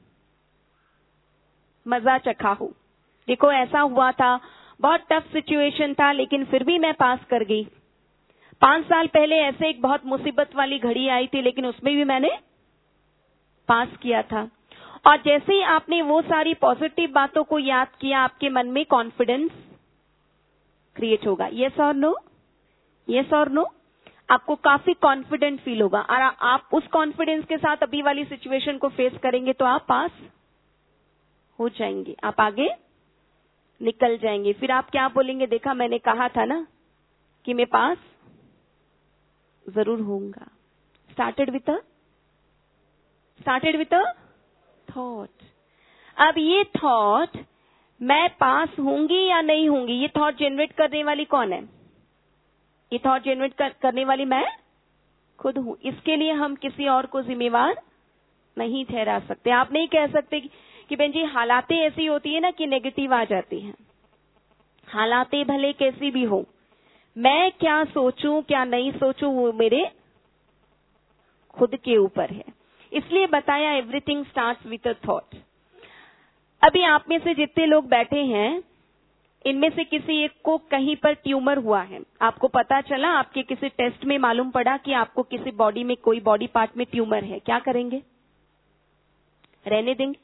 मजा चखा हो। देखो ऐसा हुआ था, बहुत टफ सिचुएशन था लेकिन फिर भी मैं पास कर गई। 5 साल पहले ऐसे एक बहुत मुसीबत वाली घड़ी आई थी लेकिन उसमें भी मैंने पास किया था। और जैसे ही आपने वो सारी पॉजिटिव बातों को याद किया, आपके मन में कॉन्फिडेंस क्रिएट होगा। यस और नो? यस और नो? आपको काफी कॉन्फिडेंट फील होगा और आप उस कॉन्फिडेंस के साथ अभी वाली सिचुएशन को फेस करेंगे तो आप पास हो जाएंगे, आप आगे निकल जाएंगे। फिर आप क्या बोलेंगे, देखा मैंने कहा था ना कि मैं पास जरूर होऊंगा। Started with a thought. अब ये थॉट मैं पास होंगी या नहीं होंगी, ये थॉट जनरेट करने वाली कौन है? ये थॉट जनरेट करने वाली मैं खुद हूं। इसके लिए हम किसी और को जिम्मेवार नहीं ठहरा सकते। आप नहीं कह सकते कि बहन जी हालातें ऐसी होती है ना कि नेगेटिव आ जाती हैं। हालातें भले कैसी भी हो, मैं क्या सोचूं क्या नहीं सोचूं वो मेरे खुद के ऊपर है। इसलिए बताया everything starts with a thought. अभी आप में से जितने लोग बैठे हैं, इनमें से किसी एक को कहीं पर ट्यूमर हुआ है, आपको पता चला, आपके किसी टेस्ट में मालूम पड़ा कि आपको किसी बॉडी में, कोई बॉडी पार्ट में ट्यूमर है, क्या करेंगे? रहने देंगे?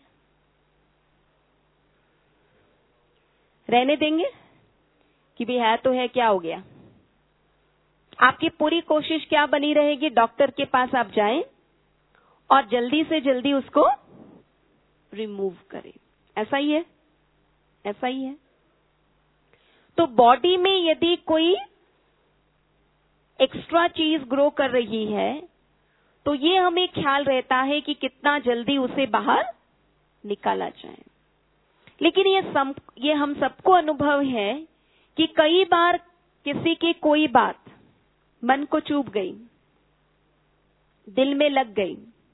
रहने देंगे कि भी है तो है, क्या हो गया? आपकी पूरी कोशिश क्या बनी रहेगी? डॉक्टर के पास आप जाएं और जल्दी से जल्दी उसको रिमूव करें। ऐसा ही है, ऐसा ही है। तो बॉडी में यदि कोई एक्स्ट्रा चीज ग्रो कर रही है तो ये हमें ख्याल रहता है कि कितना जल्दी उसे बाहर निकाला जाए। लेकिन ये हम सबको अनुभव है कि कई बार किसी की कोई बात मन को चुभ गई, दिल में लग गई,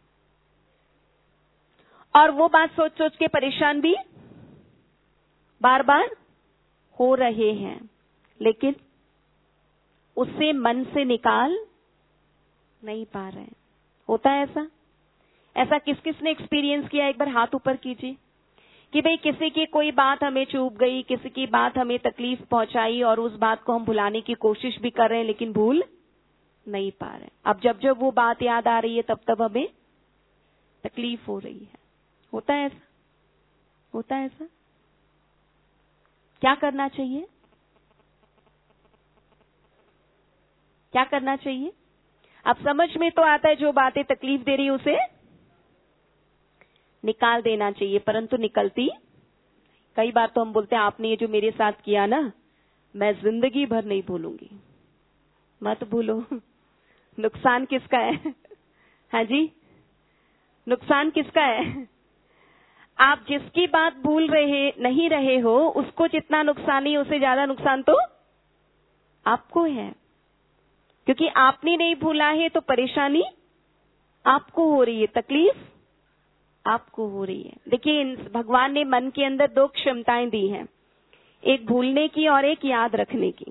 और वो बात सोच सोच के परेशान भी बार बार हो रहे हैं, लेकिन उससे मन से निकाल नहीं पा रहे हैं। होता है ऐसा? ऐसा किस किस ने एक्सपीरियंस किया? एक बार हाथ ऊपर कीजिए कि भाई किसी की कोई बात हमें चुभ गई, किसी की बात हमें तकलीफ पहुंचाई और उस बात को हम भुलाने की कोशिश भी कर रहे हैं लेकिन भूल नहीं पा रहे। अब जब जब वो बात याद आ रही है तब तब हमें तकलीफ हो रही है। होता है ऐसा? होता है ऐसा? क्या करना चाहिए? क्या करना चाहिए? अब समझ में तो आता है जो बातें तकलीफ दे रही है उसे निकाल देना चाहिए, परंतु निकलती। कई बार तो हम बोलते हैं आपने ये जो मेरे साथ किया ना, मैं जिंदगी भर नहीं भूलूंगी। मत भूलो। नुकसान किसका है? हाँ जी, नुकसान किसका है? आप जिसकी बात भूल नहीं रहे हो, उसको जितना नुकसान ही, उससे ज्यादा नुकसान तो आपको है, क्योंकि आपने नहीं भूला है तो परेशानी आपको हो रही है, तकलीफ आपको हो रही है। देखिए, भगवान ने मन के अंदर दो क्षमताएं दी हैं, एक भूलने की और एक याद रखने की।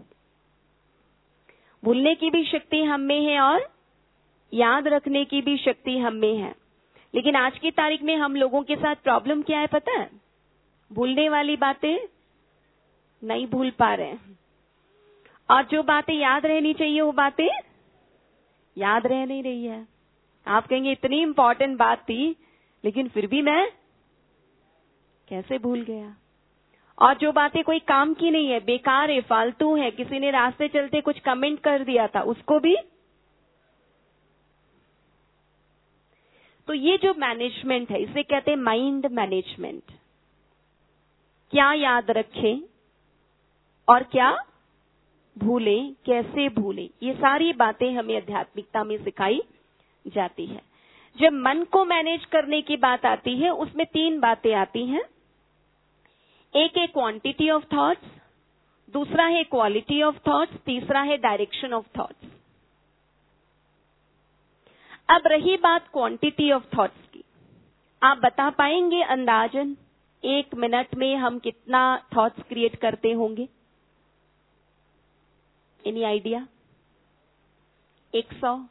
भूलने की भी शक्ति हम में है और याद रखने की भी शक्ति हम में है। लेकिन आज की तारीख में हम लोगों के साथ प्रॉब्लम क्या है पता है? भूलने वाली बातें नहीं भूल पा रहे हैं, और जो बातें याद रहनी चाहिए वो बातें याद रह नहीं रही है। आप कहेंगे इतनी इंपॉर्टेंट बात थी लेकिन फिर भी मैं कैसे भूल गया। और जो बातें कोई काम की नहीं है, बेकार है, फालतू है, किसी ने रास्ते चलते कुछ कमेंट कर दिया था, उसको भी। तो ये जो मैनेजमेंट है, इसे कहते हैं माइंड मैनेजमेंट। क्या याद रखें और क्या भूलें, कैसे भूलें, ये सारी बातें हमें आध्यात्मिकता में सिखाई जाती है। जब मन को मैनेज करने की बात आती है, उसमें तीन बातें आती हैं। एक है क्वांटिटी ऑफ थॉट्स, दूसरा है क्वालिटी ऑफ थॉट्स, तीसरा है डायरेक्शन ऑफ थॉट्स। अब रही बात क्वांटिटी ऑफ थॉट्स की, आप बता पाएंगे अंदाजन 1 मिनट में हम कितना थॉट्स क्रिएट करते होंगे? Any idea? 100?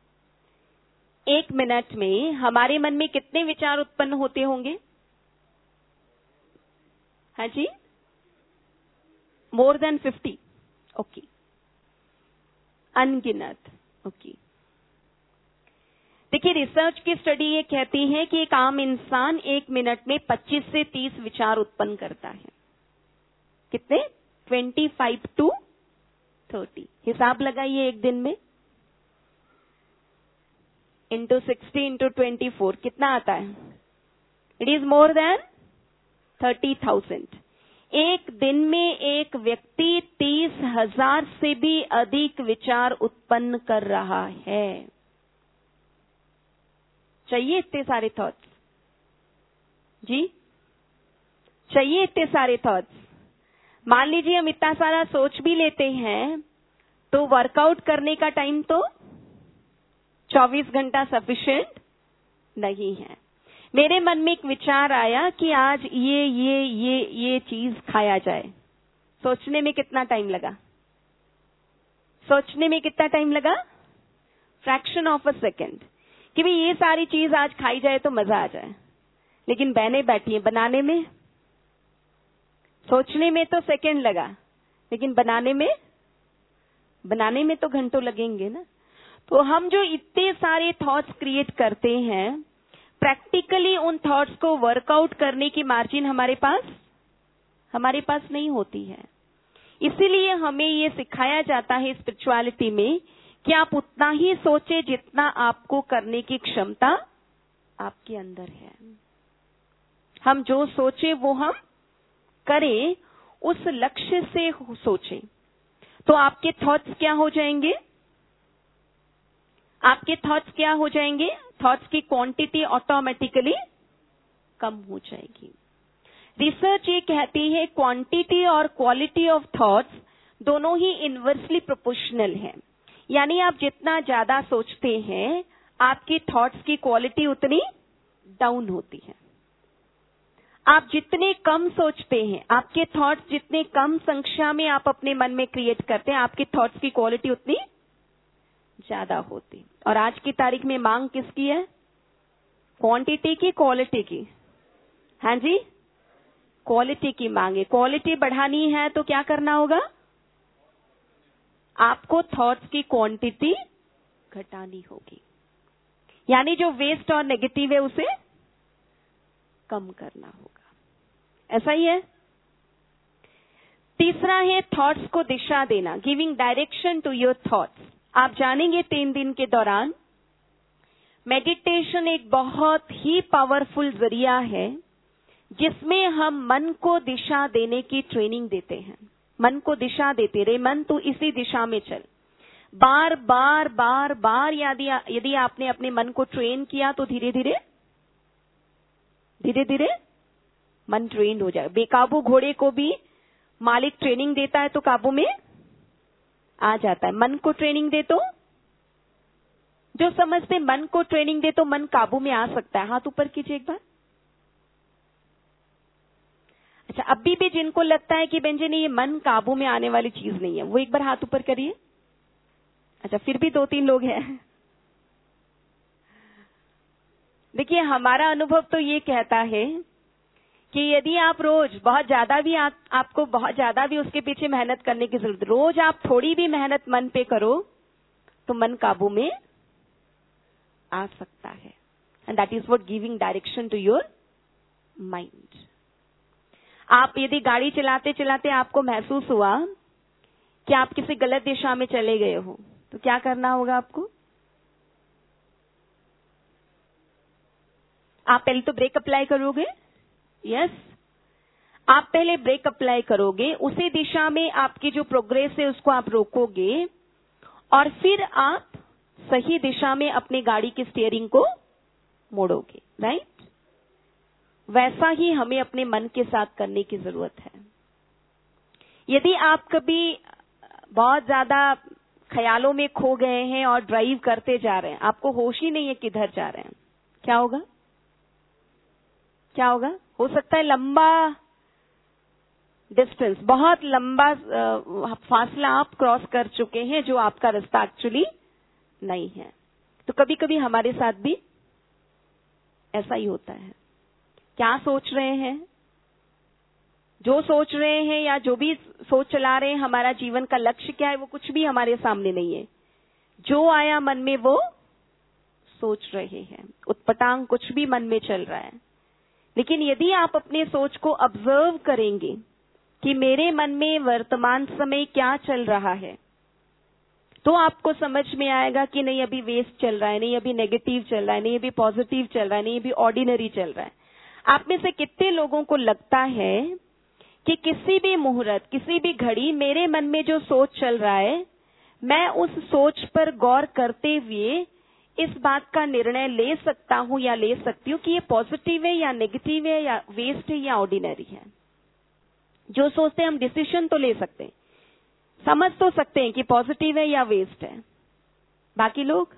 1 मिनट में हमारे मन में कितने विचार उत्पन्न होते होंगे? हाँ जी, मोर देन 50? ओके, अनगिनत। ओके, देखिए, रिसर्च की स्टडी ये कहती है कि एक आम इंसान 1 मिनट में 25 से 30 विचार उत्पन्न करता है। कितने? 25 to 30। हिसाब लगाइए, एक दिन में इंटू 60 इंटू 24 कितना आता है? It is more than 30,000। एक दिन में एक व्यक्ति 30,000 से भी अधिक विचार उत्पन्न कर रहा है। चाहिए इतने सारे थॉट्स? जी चाहिए इतने सारे थॉट्स? मान लीजिए हम इतना सारा सोच भी लेते हैं तो वर्कआउट करने का टाइम तो 24 घंटा सफिशिएंट नहीं है। मेरे मन में एक विचार आया कि आज ये चीज खाया जाए। सोचने में कितना टाइम लगा? सोचने में कितना टाइम लगा? फ्रैक्शन ऑफ अ सेकेंड कि भाई ये सारी चीज आज खाई जाए तो मजा आ जाए। लेकिन बहनें बैठी हैं, बनाने में, सोचने में तो सेकेंड लगा, लेकिन बनाने में तो घंटों लगेंगे ना। तो हम जो इतने सारे थॉट्स क्रिएट करते हैं, प्रैक्टिकली उन थॉट्स को वर्कआउट करने की मार्जिन हमारे पास नहीं होती है। इसीलिए हमें ये सिखाया जाता है स्पिरिचुअलिटी में कि आप उतना ही सोचे जितना आपको करने की क्षमता आपके अंदर है। हम जो सोचे वो हम करें, उस लक्ष्य से सोचें। तो आपके थॉट्स क्या हो जाएंगे? आपके थॉट्स क्या हो जाएंगे? थॉट्स की क्वांटिटी ऑटोमेटिकली कम हो जाएगी। रिसर्च ये कहती है क्वांटिटी और क्वालिटी ऑफ थॉट्स दोनों ही इनवर्सली प्रोपोर्शनल है। यानी आप जितना ज्यादा सोचते हैं, आपकी थॉट्स की क्वालिटी उतनी डाउन होती है। आप जितने कम सोचते हैं, आपके थॉट्स जितने कम संख्या में आप अपने मन में क्रिएट करते हैं, आपकी थॉट्स की क्वालिटी उतनी ज्यादा होती। और आज की तारीख में मांग किसकी है? क्वांटिटी की, क्वालिटी की? हाँ जी, क्वालिटी की मांग है। क्वालिटी बढ़ानी है तो क्या करना होगा? आपको थॉट्स की क्वांटिटी घटानी होगी। यानी जो वेस्ट और नेगेटिव है उसे कम करना होगा। ऐसा ही है। तीसरा है थॉट्स को दिशा देना, giving direction to your thoughts. आप जानेंगे 3 दिन के दौरान मेडिटेशन एक बहुत ही पावरफुल जरिया है जिसमें हम मन को दिशा देने की ट्रेनिंग देते हैं। मन को दिशा देते रहे, मन तू इसी दिशा में चल। बार बार बार बार यदि आपने अपने मन को ट्रेन किया तो धीरे धीरे मन ट्रेन हो जाए। बेकाबू घोड़े को भी मालिक ट्रेनिंग देता है तो काबू में आ जाता है। मन को ट्रेनिंग दे तो, जो समझते मन को ट्रेनिंग दे तो मन काबू में आ सकता है। हाथ ऊपर कीजिए एक बार। अच्छा, अभी भी जिनको लगता है कि बहन जी नहीं, ये मन काबू में आने वाली चीज नहीं है, वो एक बार हाथ ऊपर करिए। अच्छा, फिर भी 2-3 लोग हैं। देखिए, हमारा अनुभव तो ये कहता है कि यदि आप रोज बहुत ज्यादा भी आपको बहुत ज्यादा भी उसके पीछे मेहनत करने की जरूरत, रोज आप थोड़ी भी मेहनत मन पे करो तो मन काबू में आ सकता है। And that is what giving direction to your mind. आप यदि गाड़ी चलाते चलाते आपको महसूस हुआ कि आप किसी गलत दिशा में चले गए हो, तो क्या करना होगा आपको? आप पहले तो ब्रेक अप्लाई करोगे। यस, आप पहले ब्रेक अप्लाई करोगे, उसी दिशा में आपकी जो प्रोग्रेस है उसको आप रोकोगे और फिर आप सही दिशा में अपनी गाड़ी की स्टीयरिंग को मोड़ोगे। राइट? वैसा ही हमें अपने मन के साथ करने की जरूरत है। यदि आप कभी बहुत ज्यादा ख्यालों में खो गए हैं और ड्राइव करते जा रहे हैं, आपको होश ही नहीं है किधर जा रहे हैं, क्या होगा? क्या होगा? हो सकता है लंबा डिस्टेंस, बहुत लंबा फासला आप क्रॉस कर चुके हैं जो आपका रास्ता एक्चुअली नहीं है। तो कभी कभी हमारे साथ भी ऐसा ही होता है। क्या सोच रहे हैं? जो सोच रहे हैं या जो भी सोच चला रहे हैं, हमारा जीवन का लक्ष्य क्या है, वो कुछ भी हमारे सामने नहीं है। जो आया मन में वो सोच रहे हैं। उत्पटांग कुछ भी मन में चल रहा है। लेकिन यदि आप अपने सोच को ऑब्जर्व करेंगे कि मेरे मन में वर्तमान समय क्या चल रहा है, तो आपको समझ में आएगा कि नहीं अभी वेस्ट चल रहा है, नहीं अभी नेगेटिव चल रहा है, नहीं अभी पॉजिटिव चल रहा है, नहीं अभी ऑर्डिनरी चल रहा है। आप में से कितने लोगों को लगता है कि किसी भी मुहूर्त, किसी भी घड़ी मेरे मन में जो सोच चल रहा है, मैं उस सोच पर गौर करते हुए इस बात का निर्णय ले सकता हूं या ले सकती हूँ कि ये पॉजिटिव है या नेगेटिव है या वेस्ट है या ऑर्डिनरी है। जो सोचते हैं हम डिसीजन तो ले सकते हैं, समझ तो सकते हैं कि पॉजिटिव है या वेस्ट है। बाकी लोग,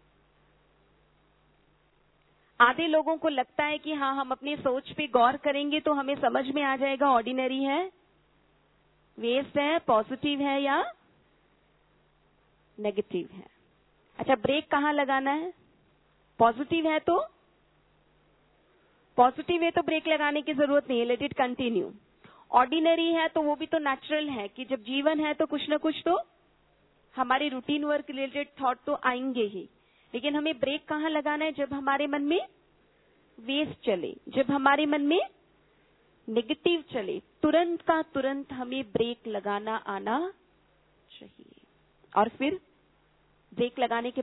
आधे लोगों को लगता है कि हाँ, हम अपनी सोच पे गौर करेंगे तो हमें समझ में आ जाएगा ऑर्डिनरी है, वेस्ट है, पॉजिटिव है या नेगेटिव है। अच्छा, ब्रेक कहाँ लगाना है? पॉजिटिव है तो ब्रेक लगाने की जरूरत नहीं है, लेट इट कंटिन्यू। ऑर्डिनरी है तो वो भी तो नेचुरल है कि जब जीवन है तो कुछ ना कुछ तो हमारे रूटीन वर्क रिलेटेड थॉट तो आएंगे ही, लेकिन हमें ब्रेक कहाँ लगाना है? जब हमारे मन में वेस्ट चले, जब हमारे मन में नेगेटिव चले, तुरंत का तुरंत हमें ब्रेक लगाना आना चाहिए। और फिर ब्रेक लगाने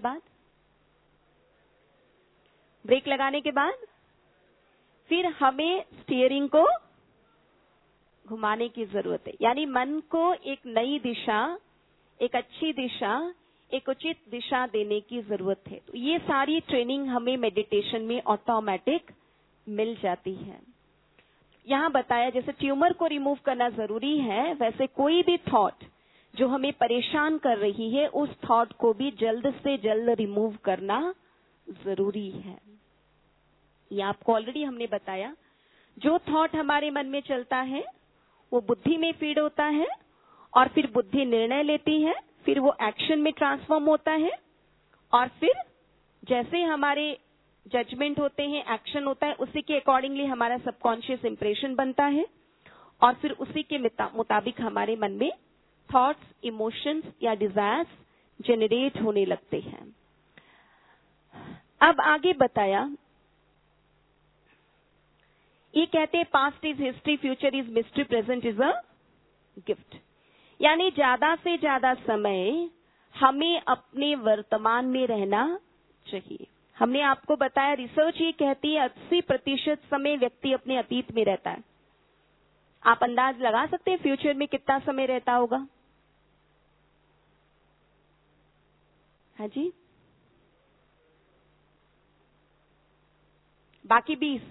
के बाद फिर हमें स्टीयरिंग को घुमाने की जरूरत है, यानी मन को एक नई दिशा, एक अच्छी दिशा, एक उचित दिशा देने की जरूरत है। तो ये सारी ट्रेनिंग हमें मेडिटेशन में ऑटोमेटिक मिल जाती है। यहाँ बताया जैसे ट्यूमर को रिमूव करना जरूरी है, वैसे कोई भी थॉट जो हमें परेशान कर रही है, उस थॉट को भी जल्द से जल्द रिमूव करना जरूरी है। ये आपको ऑलरेडी हमने बताया, जो थॉट हमारे मन में चलता है वो बुद्धि में फीड होता है और फिर बुद्धि निर्णय लेती है, फिर वो एक्शन में ट्रांसफॉर्म होता है और फिर जैसे हमारे जजमेंट होते हैं, एक्शन होता है, उसी के अकॉर्डिंगली हमारा सबकॉन्शियस इंप्रेशन बनता है और फिर उसी के मुताबिक हमारे मन में थॉट्स, इमोशंस या डिजायर्स जनरेट होने लगते हैं। अब आगे बताया, ये कहते हैं past is history, future is mystery, present is a gift. यानी ज्यादा से ज्यादा समय हमें अपने वर्तमान में रहना चाहिए। हमने आपको बताया, रिसर्च ये कहती है 80% समय व्यक्ति अपने अतीत में रहता है। आप अंदाज लगा सकते हैं फ्यूचर में कितना समय रहता होगा? हाँ जी, बाकी 20।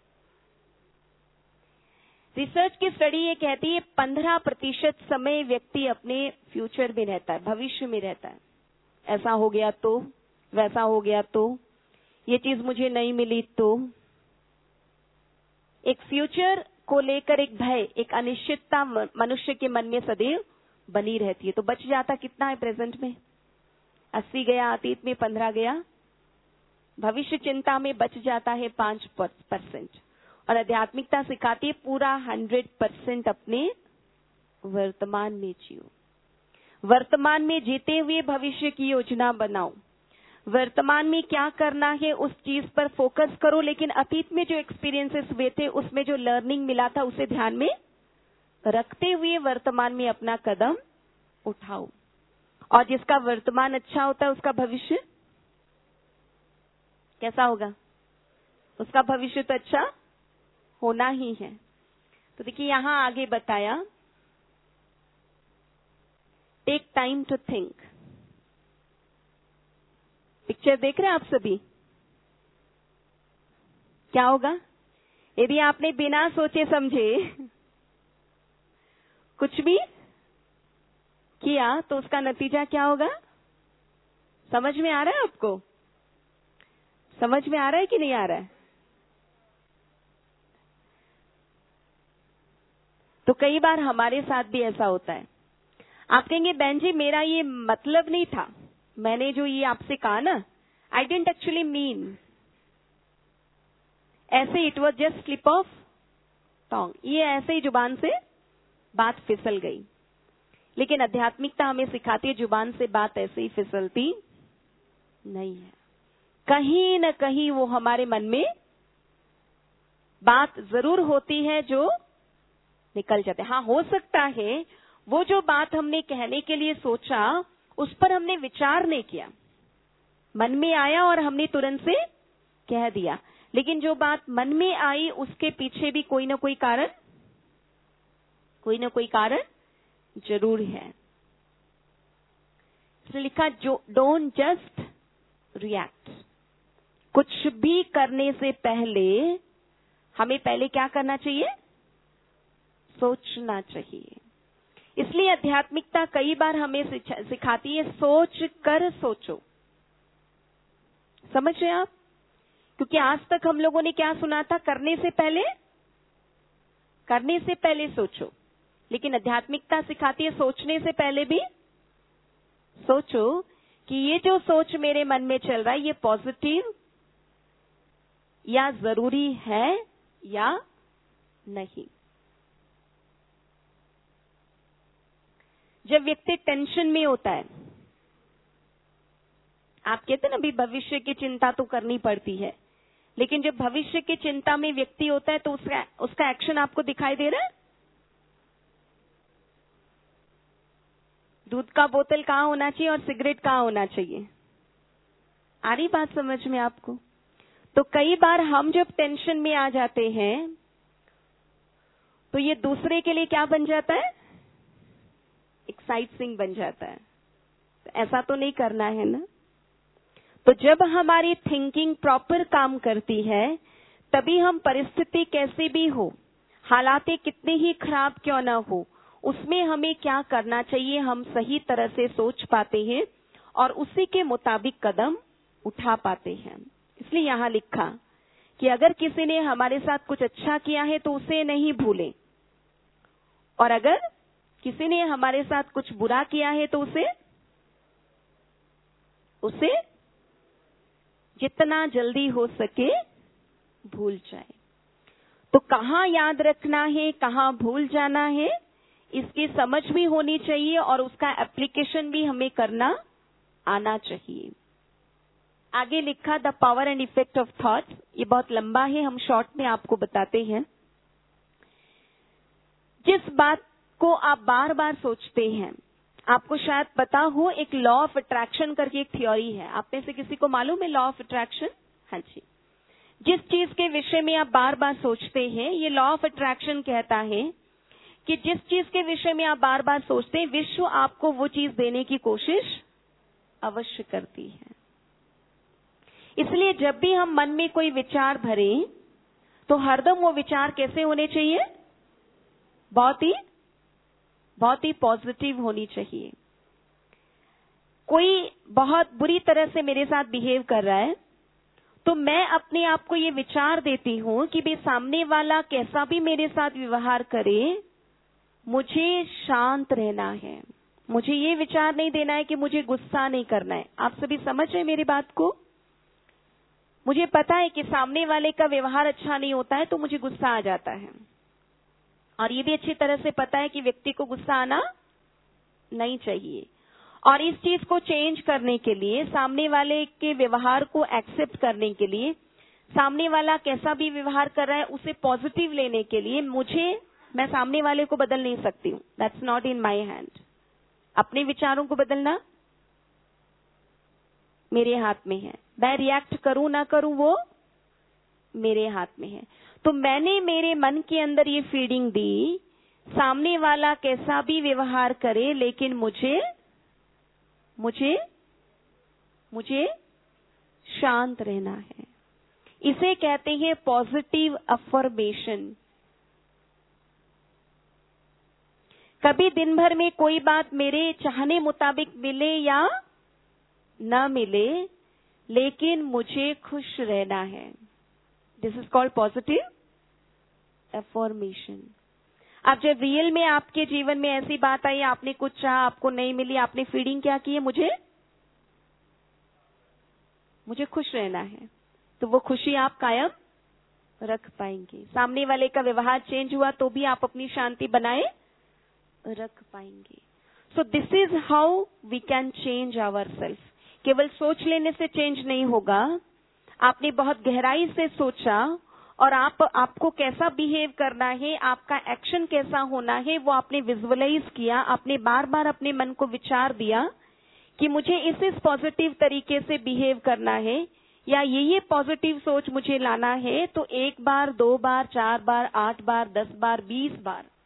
रिसर्च की स्टडी ये कहती है 15% समय व्यक्ति अपने फ्यूचर में रहता है, भविष्य में रहता है। ऐसा हो गया तो, वैसा हो गया तो, ये चीज मुझे नहीं मिली तो। एक फ्यूचर को लेकर एक भय, एक अनिश्चितता मनुष्य के मन में सदैव बनी रहती है। तो बच जाता कितना है प्रेजेंट में? 80 गया अतीत में, 15 गया भविष्य चिंता में, बच जाता है 5%। और आध्यात्मिकता सिखाती है पूरा 100% अपने वर्तमान में जियो। वर्तमान में जीते हुए भविष्य की योजना बनाओ। वर्तमान में क्या करना है उस चीज पर फोकस करो, लेकिन अतीत में जो एक्सपीरियंसेस हुए थे, उसमें जो लर्निंग मिला था, उसे ध्यान में रखते हुए वर्तमान में अपना कदम उठाओ। और जिसका वर्तमान अच्छा होता है उसका भविष्य कैसा होगा? उसका भविष्य तो अच्छा होना ही है। तो देखिए यहां आगे बताया, take time to think. Picture देख रहे हैं आप सभी? क्या होगा यदि आपने बिना सोचे समझे कुछ भी किया तो उसका नतीजा क्या होगा? समझ में आ रहा है आपको? समझ में आ रहा है कि नहीं आ रहा है? तो कई बार हमारे साथ भी ऐसा होता है। आप कहेंगे बहन जी मेरा ये मतलब नहीं था, मैंने जो ये आपसे कहा ना, आई डिडंट एक्चुअली मीन, ऐसे it was just slip of tongue, ये ऐसे ही जुबान से बात फिसल गई। लेकिन आध्यात्मिकता हमें सिखाती है जुबान से बात ऐसे ही फिसलती नहीं है, कहीं न कहीं वो हमारे मन में बात जरूर होती है जो निकल जाते हैं। हाँ, हो सकता है वो जो बात हमने कहने के लिए सोचा उस पर हमने विचार नहीं किया, मन में आया और हमने तुरंत से कह दिया, लेकिन जो बात मन में आई उसके पीछे भी कोई ना कोई कारण कोई ना कोई कारण जरूर है। इसलिए लिखा डोंट जस्ट रिएक्ट। कुछ भी करने से पहले हमें पहले क्या करना चाहिए? सोचना चाहिए। इसलिए आध्यात्मिकता कई बार हमें सिखाती है सोच कर सोचो। समझ रहे हैं आप? क्योंकि आज तक हम लोगों ने क्या सुना था? करने से पहले सोचो। लेकिन आध्यात्मिकता सिखाती है सोचने से पहले भी सोचो कि ये जो सोच मेरे मन में चल रहा है ये पॉजिटिव या जरूरी है या नहीं। जब व्यक्ति टेंशन में होता है, आप कहते हैं ना अभी भविष्य की चिंता तो करनी पड़ती है, लेकिन जब भविष्य की चिंता में व्यक्ति होता है तो उसका एक्शन आपको दिखाई दे रहा है? दूध का बोतल कहाँ होना चाहिए और सिगरेट कहाँ होना चाहिए? आ रही बात समझ में आपको? तो कई बार हम जब टेंशन में आ जाते हैं तो ये दूसरे के लिए क्या बन जाता है? एक्साइटिंग बन जाता है। तो ऐसा तो नहीं करना है ना। तो जब हमारी थिंकिंग प्रॉपर काम करती है तभी हम परिस्थिति कैसे भी हो, हालातें कितने ही खराब क्यों ना हो, उसमें हमें क्या करना चाहिए हम सही तरह से सोच पाते हैं और उसी के मुताबिक कदम उठा पाते हैं। इसलिए यहाँ लिखा कि अगर किसी ने हमारे साथ कुछ अच्छा किया है तो उसे नहीं भूलें, और अगर किसी ने हमारे साथ कुछ बुरा किया है तो उसे जितना जल्दी हो सके भूल जाए। तो कहाँ याद रखना है, कहाँ भूल जाना है, इसकी समझ भी होनी चाहिए और उसका एप्लीकेशन भी हमें करना आना चाहिए। आगे लिखा the power and effect of thought. ये बहुत लंबा है, हम शॉर्ट में आपको बताते हैं। जिस बात को आप बार बार सोचते हैं, आपको शायद पता हो एक लॉ ऑफ अट्रैक्शन करके एक थ्योरी है। आप में से किसी को मालूम है लॉ ऑफ अट्रैक्शन? हाँ जी। जिस चीज के विषय में आप बार बार सोचते हैं, ये लॉ ऑफ अट्रैक्शन कहता है कि जिस चीज के विषय में आप बार बार सोचते हैं, विश्व आपको वो चीज देने की कोशिश अवश्य करती है। इसलिए जब भी हम मन में कोई विचार भरें तो हरदम वो विचार कैसे होने चाहिए? बहुत ही पॉजिटिव होनी चाहिए। कोई बहुत बुरी तरह से मेरे साथ बिहेव कर रहा है तो मैं अपने आप को ये विचार देती हूं कि भाई सामने वाला कैसा भी मेरे साथ व्यवहार करे, मुझे शांत रहना है। मुझे ये विचार नहीं देना है कि मुझे गुस्सा नहीं करना है। आप सभी समझ रहे हैं मेरी बात को? मुझे पता है कि सामने वाले का व्यवहार अच्छा नहीं होता है तो मुझे गुस्सा आ जाता है, और ये भी अच्छी तरह से पता है कि व्यक्ति को गुस्सा आना नहीं चाहिए। और इस चीज को चेंज करने के लिए, सामने वाले के व्यवहार को एक्सेप्ट करने के लिए, सामने वाला कैसा भी व्यवहार कर रहा है उसे पॉजिटिव लेने के लिए मैं सामने वाले को बदल नहीं सकती हूँ। That's not in my hand. अपने विचारों को बदलना मेरे हाथ में है। मैं रिएक्ट करूं ना करूं वो मेरे हाथ में है। तो मैंने मेरे मन के अंदर ये फीडिंग दी, सामने वाला कैसा भी व्यवहार करे लेकिन मुझे शांत रहना है। इसे कहते हैं पॉजिटिव अफर्मेशन। कभी दिन भर में कोई बात मेरे चाहने मुताबिक मिले या न मिले, लेकिन मुझे खुश रहना है। This is called positive affirmation. अब जब रियल में आपके जीवन में ऐसी बात आई, आपने कुछ चाहा, आपको नहीं मिली, आपने फीडिंग क्या की है? मुझे खुश रहना है, तो वो खुशी आप कायम रख पाएंगे। सामने वाले का व्यवहार चेंज हुआ तो भी आप अपनी शांति बनाए रख पाएंगे। So this is how we can change ourselves. केवल सोच लेने से चेंज नहीं होगा। आपने बहुत गहराई से सोचा और आपको कैसा बिहेव करना है, आपका एक्शन कैसा होना है, वो आपने विजुअलाइज किया। आपने बार बार अपने मन को विचार दिया कि मुझे इस पॉजिटिव तरीके से बिहेव करना है या ये पॉजिटिव सोच मुझे लाना है। तो 1 बार, 2 बार, 4 बार, 8 बार, 10 बार, 20 बार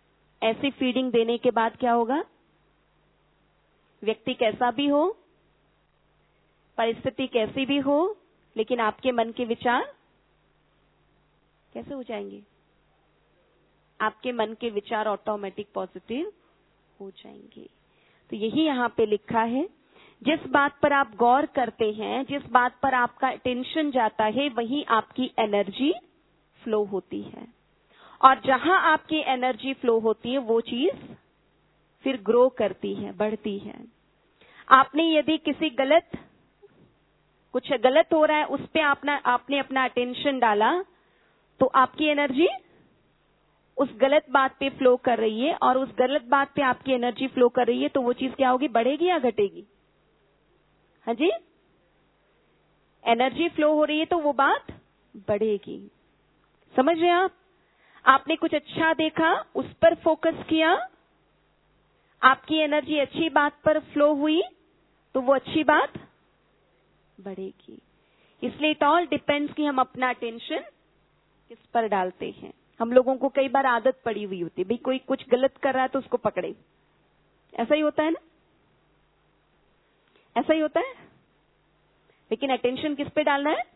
ऐसी फीडिंग देने के बाद क्या होगा? व्यक्ति कैसा भी हो, परिस्थिति कैसी भी हो, लेकिन आपके मन के विचार कैसे हो जाएंगे? आपके मन के विचार ऑटोमेटिक पॉजिटिव हो जाएंगे। तो यही यहाँ पे लिखा है, जिस बात पर आप गौर करते हैं, जिस बात पर आपका अटेंशन जाता है, वहीं आपकी एनर्जी फ्लो होती है। और जहां आपकी एनर्जी फ्लो होती है, वो चीज फिर ग्रो करती है, बढ़ती है। आपने यदि किसी कुछ गलत हो रहा है, उस पे आपने अपना अटेंशन डाला, तो आपकी एनर्जी उस गलत बात पे फ्लो कर रही है, और उस गलत बात पे आपकी एनर्जी फ्लो कर रही है, तो वो चीज क्या होगी? बढ़ेगी या घटेगी? हाँ जी, एनर्जी फ्लो हो रही है तो वो बात बढ़ेगी। समझ रहे आप? आपने कुछ अच्छा देखा, उस पर फोकस किया, आपकी एनर्जी अच्छी बात पर फ्लो हुई, तो वो अच्छी बात बढ़ेगी। इसलिए इट ऑल डिपेंड्स कि हम अपना अटेंशन किस पर डालते हैं। हम लोगों को कई बार आदत पड़ी हुई होती है, भाई कोई कुछ गलत कर रहा है तो उसको पकड़े। ऐसा ही होता है ना? ऐसा ही होता है। लेकिन अटेंशन किस पे डालना है?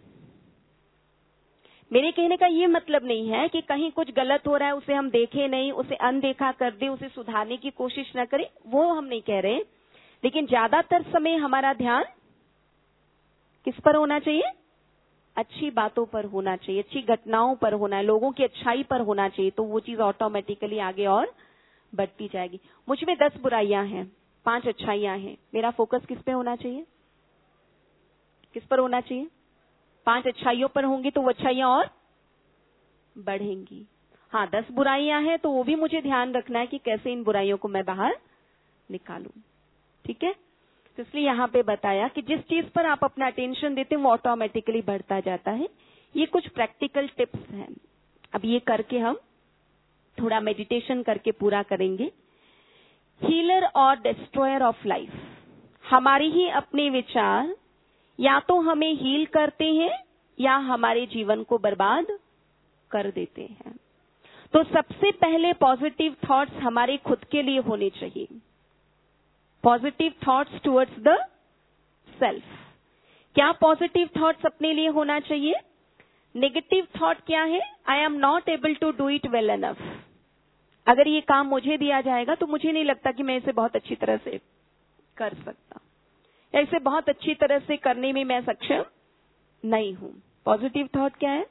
मेरे कहने का ये मतलब नहीं है कि कहीं कुछ गलत हो रहा है उसे हम देखें नहीं, उसे अनदेखा कर दे, उसे सुधारने की कोशिश न करें, वो हम नहीं कह रहे। लेकिन ज्यादातर समय हमारा ध्यान किस पर होना चाहिए? अच्छी बातों पर होना चाहिए, अच्छी घटनाओं पर होना है, लोगों की अच्छाई पर होना चाहिए। तो वो चीज ऑटोमेटिकली आगे और बढ़ती जाएगी। मुझ में 10 बुराइयां हैं, 5 अच्छाइयां हैं, मेरा फोकस किस पे होना चाहिए? किस पर होना चाहिए? 5 अच्छाइयों पर होंगी तो वो अच्छाइयां और बढ़ेंगी। हाँ, 10 बुराइयां हैं तो वो भी मुझे ध्यान रखना है कि कैसे इन बुराइयों को मैं बाहर निकालूं। ठीक है? तो इसलिए यहाँ पे बताया कि जिस चीज पर आप अपना अटेंशन देते हैं वो ऑटोमेटिकली बढ़ता जाता है। ये कुछ प्रैक्टिकल टिप्स हैं। अब ये करके हम थोड़ा मेडिटेशन करके पूरा करेंगे। हीलर और डिस्ट्रॉयर ऑफ लाइफ। हमारी ही अपने विचार या तो हमें हील करते हैं या हमारे जीवन को बर्बाद कर देते हैं। तो सबसे पहले पॉजिटिव थॉट्स हमारे खुद के लिए होने चाहिए। Positive thoughts towards the self. क्या पॉजिटिव थॉट्स अपने लिए होना चाहिए? नेगेटिव थॉट क्या है? I am not able to do it well enough. अगर ये काम मुझे दिया जाएगा तो मुझे नहीं लगता कि मैं इसे बहुत अच्छी तरह से कर सकता, या इसे बहुत अच्छी तरह से करने में मैं सक्षम नहीं हूं। पॉजिटिव थॉट क्या है?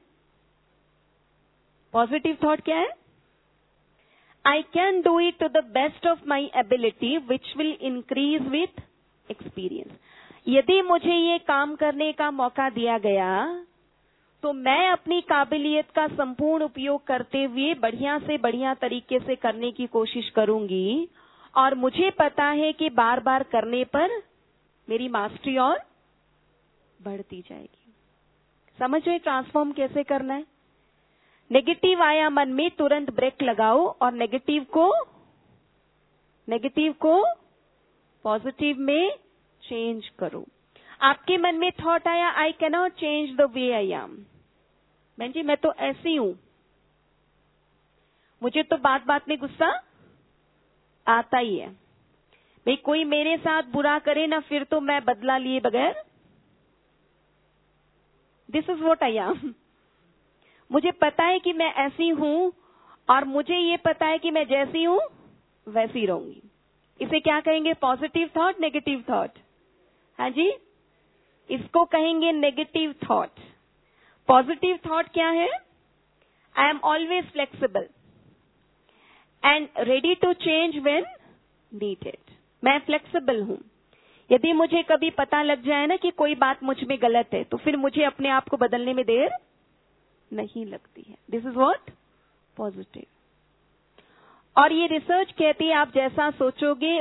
पॉजिटिव थॉट क्या है? I can do it to the best of my ability, which will increase with experience. यदि मुझे ये काम करने का मौका दिया गया तो मैं अपनी काबिलियत का संपूर्ण उपयोग करते हुए बढ़िया से बढ़िया तरीके से करने की कोशिश करूंगी, और मुझे पता है कि बार बार करने पर मेरी मास्टरी और बढ़ती जाएगी। समझ रहे ट्रांसफॉर्म कैसे करना है? नेगेटिव आया मन में, तुरंत ब्रेक लगाओ और नेगेटिव को पॉजिटिव में चेंज करो। आपके मन में थॉट आया, I cannot change the way I am. बहन जी, मैं तो ऐसी हूं, मुझे तो बात बात में गुस्सा आता ही है, भाई कोई मेरे साथ बुरा करे ना, फिर तो मैं बदला लिए बगैर, this is what I am. मुझे पता है कि मैं ऐसी हूं, और मुझे ये पता है कि मैं जैसी हूं वैसी रहूंगी। इसे क्या कहेंगे? Positive thought, negative thought. हाँ जी, इसको कहेंगे नेगेटिव थॉट। पॉजिटिव थॉट क्या है? I am always flexible and ready to change when needed. मैं फ्लेक्सिबल हूं। यदि मुझे कभी पता लग जाए ना कि कोई बात मुझ में गलत है, तो फिर मुझे अपने आप को बदलने में देर नहीं लगती है। This is what? पॉजिटिव। और ये रिसर्च कहती है आप जैसा सोचोगे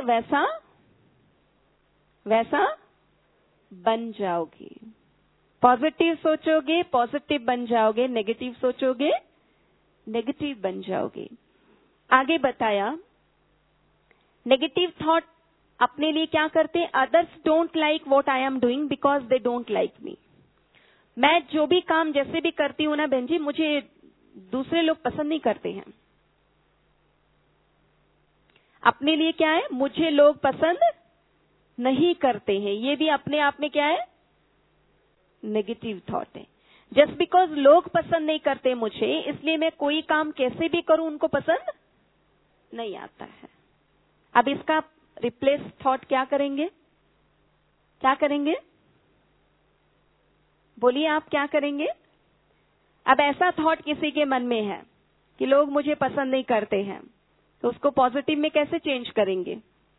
वैसा बन जाओगे। पॉजिटिव सोचोगे पॉजिटिव बन जाओगे, नेगेटिव सोचोगे नेगेटिव बन जाओगे। आगे बताया, नेगेटिव थॉट अपने लिए क्या करते हैं? Others don't like what I am doing because they don't like me. मैं जो भी काम जैसे भी करती हूं ना बहन जी, मुझे दूसरे लोग पसंद नहीं करते हैं। अपने लिए क्या है? मुझे लोग पसंद नहीं करते हैं, ये भी अपने आप में क्या है? नेगेटिव थॉट है। जस्ट बिकॉज लोग पसंद नहीं करते मुझे, इसलिए मैं कोई काम कैसे भी करूं उनको पसंद नहीं आता है। अब इसका रिप्लेस थॉट क्या करेंगे? क्या करेंगे? बोलिए, आप क्या करेंगे? अब ऐसा थॉट किसी के मन में है कि लोग मुझे पसंद नहीं करते हैं, तो उसको पॉजिटिव में कैसे चेंज करेंगे?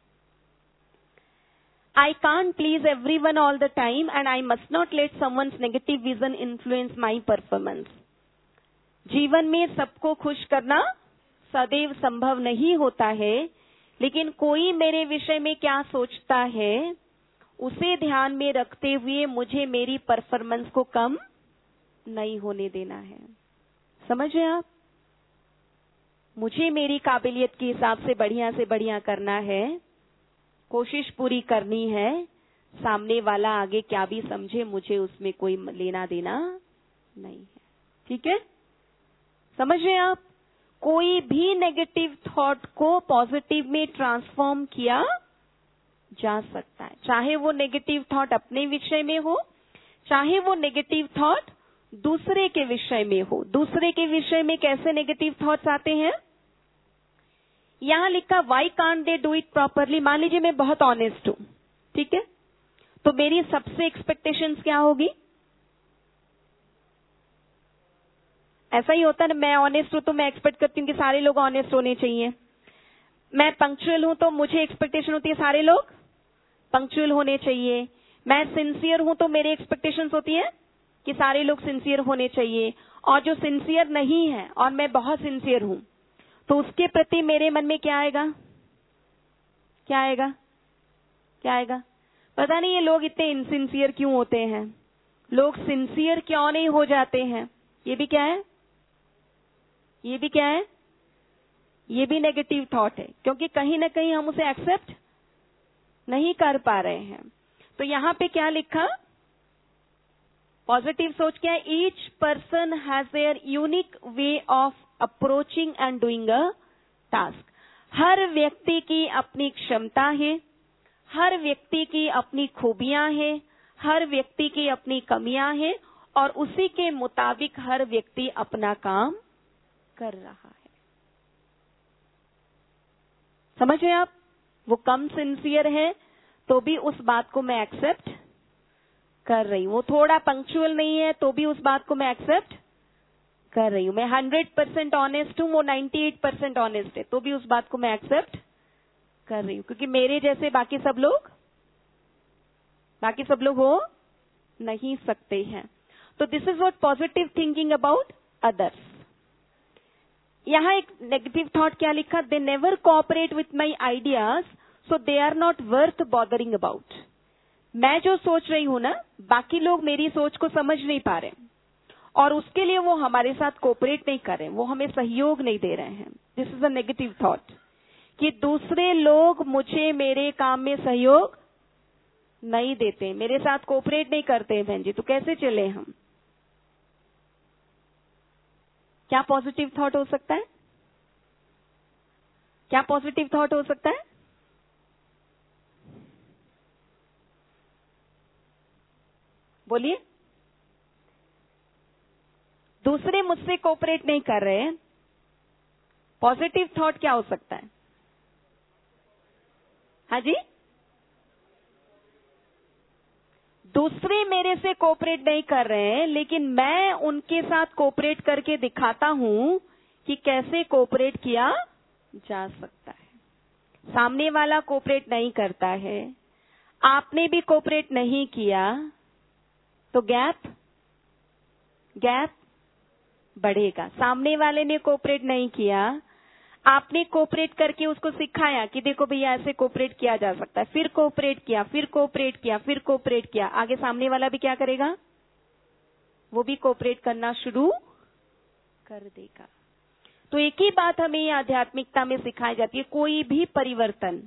I can't please everyone all the time and I must not let someone's negative vision influence my performance. जीवन में सबको खुश करना सदैव संभव नहीं होता है, लेकिन कोई मेरे विषय में क्या सोचता है उसे ध्यान में रखते हुए मुझे मेरी परफॉर्मेंस को कम नहीं होने देना है। समझ रहे आप? मुझे मेरी काबिलियत के हिसाब से बढ़िया करना है, कोशिश पूरी करनी है। सामने वाला आगे क्या भी समझे, मुझे उसमें कोई लेना देना नहीं है। ठीक है? समझ रहे हैं आप? कोई भी नेगेटिव थॉट को पॉजिटिव में ट्रांसफॉर्म किया जा सकता है, चाहे वो नेगेटिव थॉट अपने विषय में हो, चाहे वो नेगेटिव थॉट दूसरे के विषय में हो। दूसरे के विषय में कैसे नेगेटिव थॉट्स आते हैं? यहां लिखा why can't they do it properly. मान लीजिए मैं बहुत ऑनेस्ट हूं, ठीक है, तो मेरी सबसे एक्सपेक्टेशंस क्या होगी? ऐसा ही होता है ना, मैं ऑनेस्ट हूं तो मैं एक्सपेक्ट करती हूं कि सारे लोग ऑनेस्ट होने चाहिए। मैं पंक्चुअल हूं तो मुझे एक्सपेक्टेशन होती है सारे लोग पंक्चुअल होने चाहिए। मैं सिंसियर हूं तो मेरी एक्सपेक्टेशंस होती है कि सारे लोग सिंसियर होने चाहिए। और जो सिंसियर नहीं है और मैं बहुत सिंसियर हूं, तो उसके प्रति मेरे मन में क्या आएगा? क्या आएगा? क्या आएगा? पता नहीं ये लोग इतने इनसिंसियर क्यों होते हैं, लोग सिंसियर क्यों नहीं हो जाते हैं। ये भी क्या है? ये भी क्या है? ये भी नेगेटिव थॉट है, क्योंकि कहीं ना कहीं हम उसे एक्सेप्ट नहीं कर पा रहे हैं। तो यहां पे क्या लिखा? पॉजिटिव सोच क्या है? Each person has their unique way of approaching and doing a task. हर व्यक्ति की अपनी क्षमता है, हर व्यक्ति की अपनी खूबियां हैं, हर व्यक्ति की अपनी कमियां हैं, और उसी के मुताबिक हर व्यक्ति अपना काम कर रहा है। समझ रहे आप? वो कम सिंसियर है तो भी उस बात को मैं एक्सेप्ट कर रही हूं। वो थोड़ा पंक्चुअल नहीं है तो भी उस बात को मैं एक्सेप्ट कर रही हूं। मैं 100% ऑनेस्ट हूं, वो 98% ऑनेस्ट है, तो भी उस बात को मैं एक्सेप्ट कर रही हूं, क्योंकि मेरे जैसे बाकी सब लोग हो नहीं सकते हैं। तो this is what positive thinking about others. यहां एक नेगेटिव थॉट क्या लिखा? They never cooperate with my ideas so they are not worth bothering about. मैं जो सोच रही हूं ना, बाकी लोग मेरी सोच को समझ नहीं पा रहे और उसके लिए वो हमारे साथ कोऑपरेट नहीं कर रहे, वो हमें सहयोग नहीं दे रहे हैं। This is a negative thought कि दूसरे लोग मुझे मेरे काम में सहयोग नहीं देते, मेरे साथ कोऑपरेट नहीं करते बहन जी, तो कैसे चले हम? क्या पॉजिटिव थॉट हो सकता है? क्या पॉजिटिव थॉट हो सकता है? बोलिए। दूसरे मुझसे कोऑपरेट नहीं कर रहे हैं, पॉजिटिव थॉट क्या हो सकता है? हाँ जी, दूसरे मेरे से कोऑपरेट नहीं कर रहे हैं, लेकिन मैं उनके साथ कोऑपरेट करके दिखाता हूं कि कैसे कोऑपरेट किया जा सकता है। सामने वाला कोऑपरेट नहीं करता है, आपने भी कोऑपरेट नहीं किया, तो गैप बढ़ेगा। सामने वाले ने कोऑपरेट नहीं किया, आपने कोऑपरेट करके उसको सिखाया कि देखो भैया ऐसे कोऑपरेट किया जा सकता है, फिर कोऑपरेट किया, फिर कोऑपरेट किया, फिर कोऑपरेट किया, आगे सामने वाला भी क्या करेगा? वो भी कोऑपरेट करना शुरू कर देगा। तो एक ही बात हमें ये आध्यात्मिकता में सिखाई जाती है, कोई भी परिवर्तन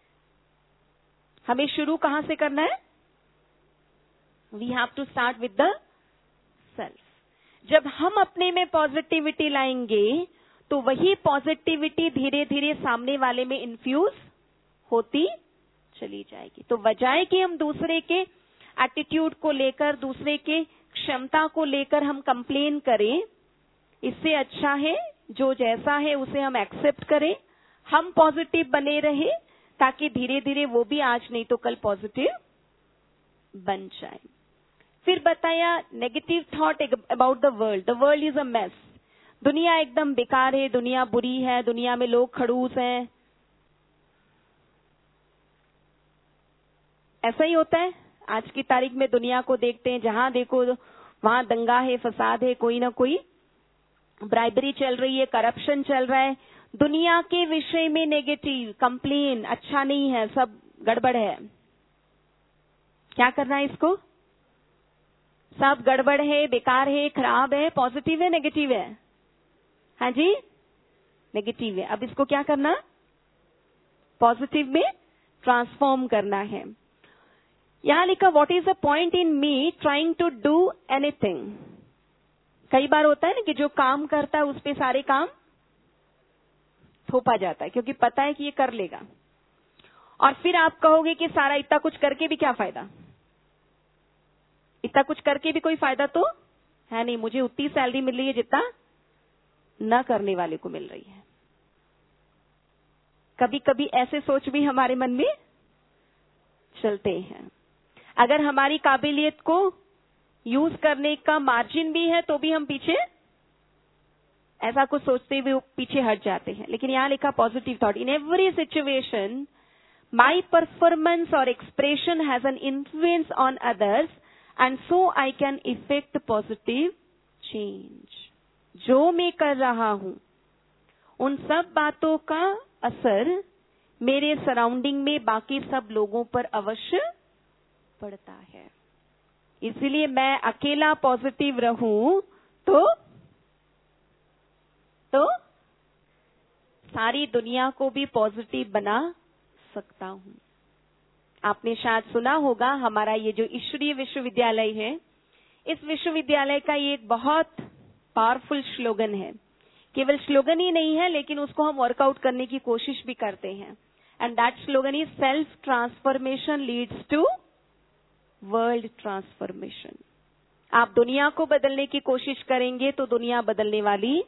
हमें शुरू कहां से करना है? We have to start with the self. जब हम अपने में पॉजिटिविटी लाएंगे तो वही पॉजिटिविटी धीरे धीरे सामने वाले में इन्फ्यूज होती चली जाएगी। तो बजाय कि हम दूसरे के एटीट्यूड को लेकर, दूसरे के क्षमता को लेकर हम कंप्लेन करें, इससे अच्छा है जो जैसा है उसे हम एक्सेप्ट करें, हम पॉजिटिव बने रहे, ताकि धीरे धीरे वो भी आज नहीं तो कल पॉजिटिव बन जाए। फिर बताया negative thought about the world is a mess. दुनिया एकदम बेकार है, दुनिया बुरी है, दुनिया में लोग खड़ूस हैं। ऐसा ही होता है। आज की तारीख में दुनिया को देखते हैं, जहां देखो वहां दंगा है, फसाद है, कोई ना कोई ब्राइबरी चल रही है, करप्शन चल रहा है। दुनिया के विषय में नेगेटिव कंप्लेन, अच्छा नहीं है, सब गड़बड़ है। क्या करना है इसको? सब गड़बड़ है, बेकार है, खराब है। पॉजिटिव है, नेगेटिव है? हाँ जी, नेगेटिव है। अब इसको क्या करना? पॉजिटिव में ट्रांसफॉर्म करना है। यहां लिखा, what is the point in me trying to do anything. कई बार होता है ना कि जो काम करता है उस पे सारे काम थोपा जाता है, क्योंकि पता है कि ये कर लेगा। और फिर आप कहोगे कि सारा इतना कुछ करके भी क्या फायदा, इतना कुछ करके भी कोई फायदा तो है नहीं, मुझे उतनी सैलरी मिल रही है जितना न करने वाले को मिल रही है। कभी कभी ऐसे सोच भी हमारे मन में चलते हैं। अगर हमारी काबिलियत को यूज करने का मार्जिन भी है तो भी हम पीछे ऐसा कुछ सोचते हुए पीछे हट जाते हैं। लेकिन यहां लिखा positive thought, in every situation my performance और expression has an influence on others and so I can effect positive change. जो मैं कर रहा हूं उन सब बातों का असर मेरे सराउंडिंग में बाकी सब लोगों पर अवश्य पड़ता है। इसलिए मैं अकेला पॉजिटिव रहूं तो सारी दुनिया को भी पॉजिटिव बना सकता हूं। आपने शायद सुना होगा, हमारा ये जो ईश्वरीय विश्वविद्यालय है, इस विश्वविद्यालय का ये एक बहुत पावरफुल स्लोगन है। केवल स्लोगन ही नहीं है, लेकिन उसको हम वर्कआउट करने की कोशिश भी करते हैं। And that slogan is self transformation leads to world transformation. आप दुनिया को बदलने की कोशिश करेंगे तो दुनिया बदलने वाली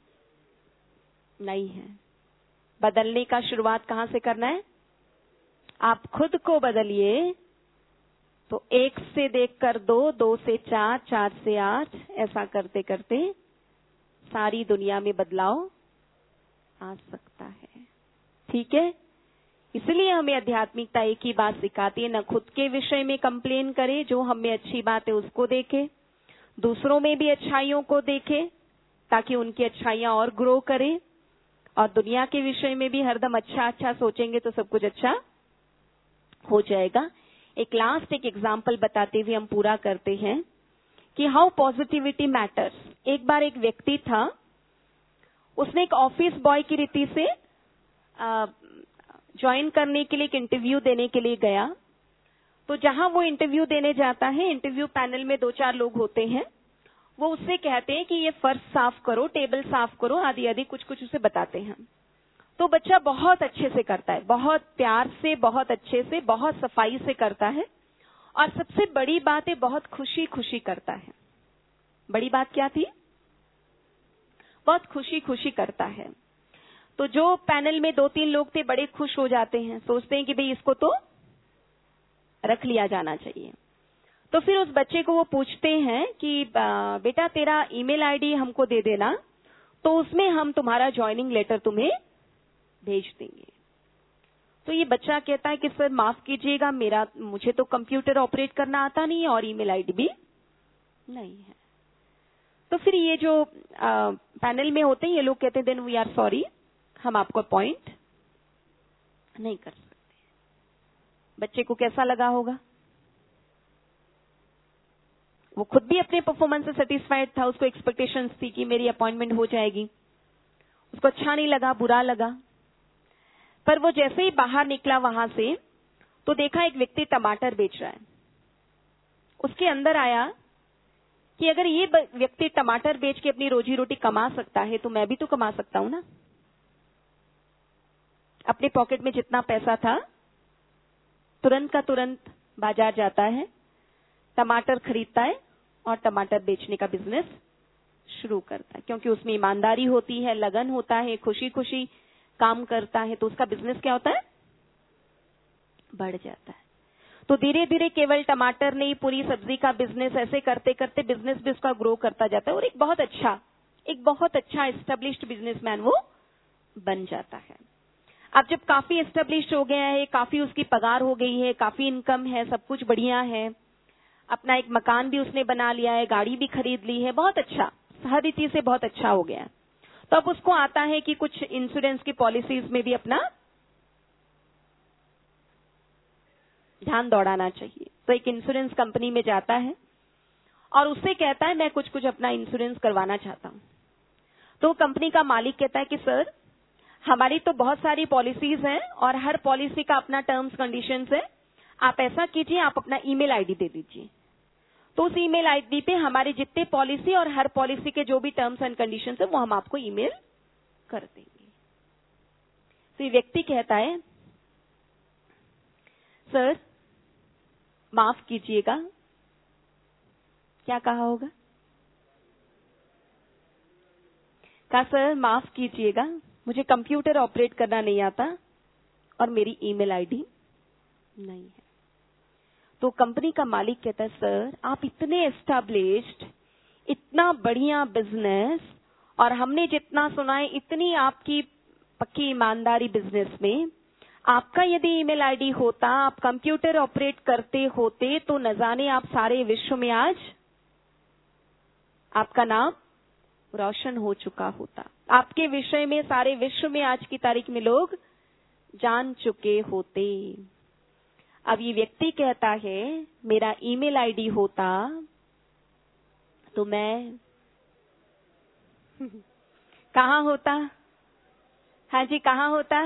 नहीं है। बदलने का शुरुआत कहां से करना है? आप खुद को बदलिए तो 1 से देखकर 2, 2 से 4, 4 से 8, ऐसा करते करते सारी दुनिया में बदलाव आ सकता है। ठीक है? इसलिए हमें आध्यात्मिकता एक ही बात सिखाती है, न खुद के विषय में कंप्लेन करें, जो हम में अच्छी बात है उसको देखें, दूसरों में भी अच्छाइयों को देखें ताकि उनकी अच्छाइयां और ग्रो करें, और दुनिया के विषय में भी हरदम अच्छा अच्छा सोचेंगे तो सब कुछ अच्छा हो जाएगा। एक एग्जाम्पल बताते हुए हम पूरा करते हैं कि हाउ पॉजिटिविटी मैटर्स। एक बार एक व्यक्ति था, उसने एक ऑफिस बॉय की रीति से ज्वाइन करने के लिए एक इंटरव्यू देने के लिए गया। तो जहां वो इंटरव्यू देने जाता है, इंटरव्यू पैनल में 2-4 लोग होते हैं, वो उससे कहते हैं कि ये फर्श साफ करो, टेबल साफ करो, आदि आदि कुछ कुछ उसे बताते हैं। तो बच्चा बहुत अच्छे से करता है, बहुत प्यार से, बहुत अच्छे से, बहुत सफाई से करता है, और सबसे बड़ी बात है बहुत खुशी खुशी करता है। बड़ी बात क्या थी? बहुत खुशी खुशी करता है। तो जो पैनल में 2-3 लोग थे बड़े खुश हो जाते हैं, सोचते हैं कि भाई इसको तो रख लिया जाना चाहिए। तो फिर उस बच्चे को वो पूछते हैं कि बेटा तेरा ईमेल आईडी हमको दे देना, तो उसमें हम तुम्हारा ज्वाइनिंग लेटर तुम्हें भेज देंगे। तो ये बच्चा कहता है कि सर माफ कीजिएगा, मुझे तो कंप्यूटर ऑपरेट करना आता नहीं है और ईमेल आईडी भी नहीं है। तो फिर ये जो पैनल में होते हैं ये लोग कहते हैं देन वी आर सॉरी, हम आपको अपॉइंट नहीं कर सकते। बच्चे को कैसा लगा होगा? वो खुद भी अपने परफॉर्मेंस से सेटिस्फाइड था, उसको एक्सपेक्टेशंस थी कि मेरी अपॉइंटमेंट हो जाएगी। उसको अच्छा नहीं लगा, बुरा लगा। पर वो जैसे ही बाहर निकला वहां से, तो देखा एक व्यक्ति टमाटर बेच रहा है। उसके अंदर आया कि अगर ये व्यक्ति टमाटर बेच के अपनी रोजी रोटी कमा सकता है तो मैं भी तो कमा सकता हूं ना। अपने पॉकेट में जितना पैसा था तुरंत का तुरंत बाजार जाता है, टमाटर खरीदता है और टमाटर बेचने का बिजनेस शुरू करता है, क्योंकि उसमें ईमानदारी होती है, लगन होता है, खुशी खुशी काम करता है, तो उसका बिजनेस क्या होता है, बढ़ जाता है। तो धीरे धीरे केवल टमाटर नहीं, पूरी सब्जी का बिजनेस, ऐसे करते करते बिजनेस भी उसका ग्रो करता जाता है और एक बहुत अच्छा एस्टेब्लिश्ड बिजनेसमैन वो बन जाता है। अब जब काफी एस्टेब्लिश्ड हो गया है, काफी उसकी पगार हो गई है, काफी इनकम है, सब कुछ बढ़िया है, अपना एक मकान भी उसने बना लिया है, गाड़ी भी खरीद ली है, बहुत अच्छा, हर रीति से बहुत अच्छा हो गया है। तो अब उसको आता है कि कुछ इंश्योरेंस की पॉलिसीज में भी अपना ध्यान दौड़ाना चाहिए। तो एक इंश्योरेंस कंपनी में जाता है और उससे कहता है मैं कुछ कुछ अपना इंश्योरेंस करवाना चाहता हूं। तो कंपनी का मालिक कहता है कि सर, हमारी तो बहुत सारी पॉलिसीज हैं और हर पॉलिसी का अपना टर्म्स कंडीशंस है, आप ऐसा कीजिए, आप अपना ईमेल आईडी दे दीजिए। तो उस ईमेल आईडी पे हमारे जितने पॉलिसी और हर पॉलिसी के जो भी टर्म्स एंड कंडीशंस है वो हम आपको ईमेल कर देंगे। तो ये व्यक्ति कहता है सर माफ कीजिएगा, क्या कहा होगा, कहा सर माफ कीजिएगा, मुझे कंप्यूटर ऑपरेट करना नहीं आता और मेरी ईमेल आईडी नहीं है। तो कंपनी का मालिक कहता है सर आप इतने एस्टैब्लिश्ड, इतना बढ़िया बिजनेस, और हमने जितना सुना है इतनी आपकी पक्की ईमानदारी बिजनेस में, आपका यदि ईमेल आईडी होता, आप कंप्यूटर ऑपरेट करते होते तो न जाने आप सारे विश्व में आज आपका नाम रोशन हो चुका होता, आपके विषय में सारे विश्व में आज की तारीख में लोग जान चुके होते। अब ये व्यक्ति कहता है मेरा ईमेल आईडी होता तो मैं कहाँ होता, हाँ जी कहाँ होता,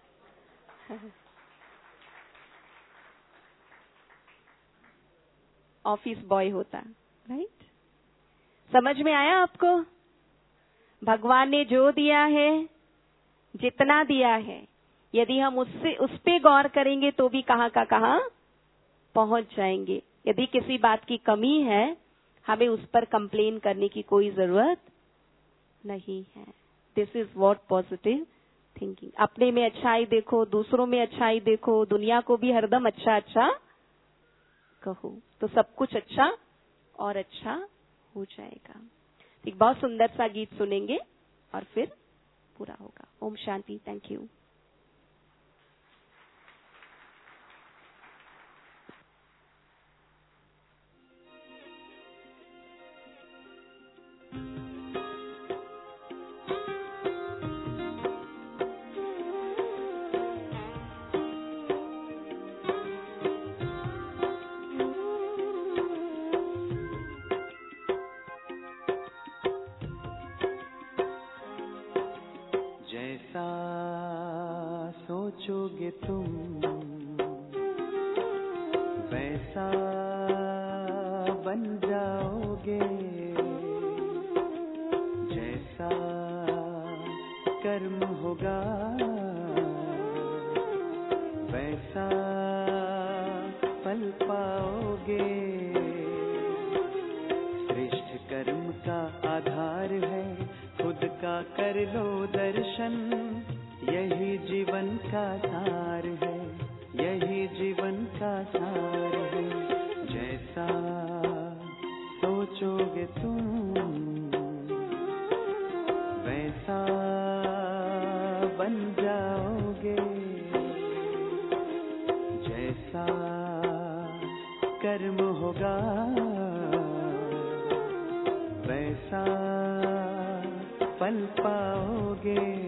ऑफिस बॉय होता, राइट। समझ में आया आपको? भगवान ने जो दिया है, जितना दिया है, यदि हम उस पे गौर करेंगे तो भी कहाँ का कहाँ पहुंच जाएंगे। यदि किसी बात की कमी है, हमें उस पर कंप्लेन करने की कोई जरूरत नहीं है। This is what positive thinking. अपने में अच्छाई देखो, दूसरों में अच्छाई देखो, दुनिया को भी हरदम अच्छा अच्छा कहो, तो सब कुछ अच्छा और अच्छा हो जाएगा। एक बहुत सुंदर सा गीत सुनेंगे और फिर पूरा होगा। ओम शांति। Thank you. जैसा सोचोगे तुम वैसा बन जाओगे, जैसा कर्म होगा वैसा फल पाओगे। श्रेष्ठ कर्म का आधार है खुद का कर लो दर्शन, यही जीवन का सार है, यही जीवन का सार है। जैसा सोचोगे तुम वैसा बन जाओगे, जैसा कर्म होगा वैसा फल पाओगे।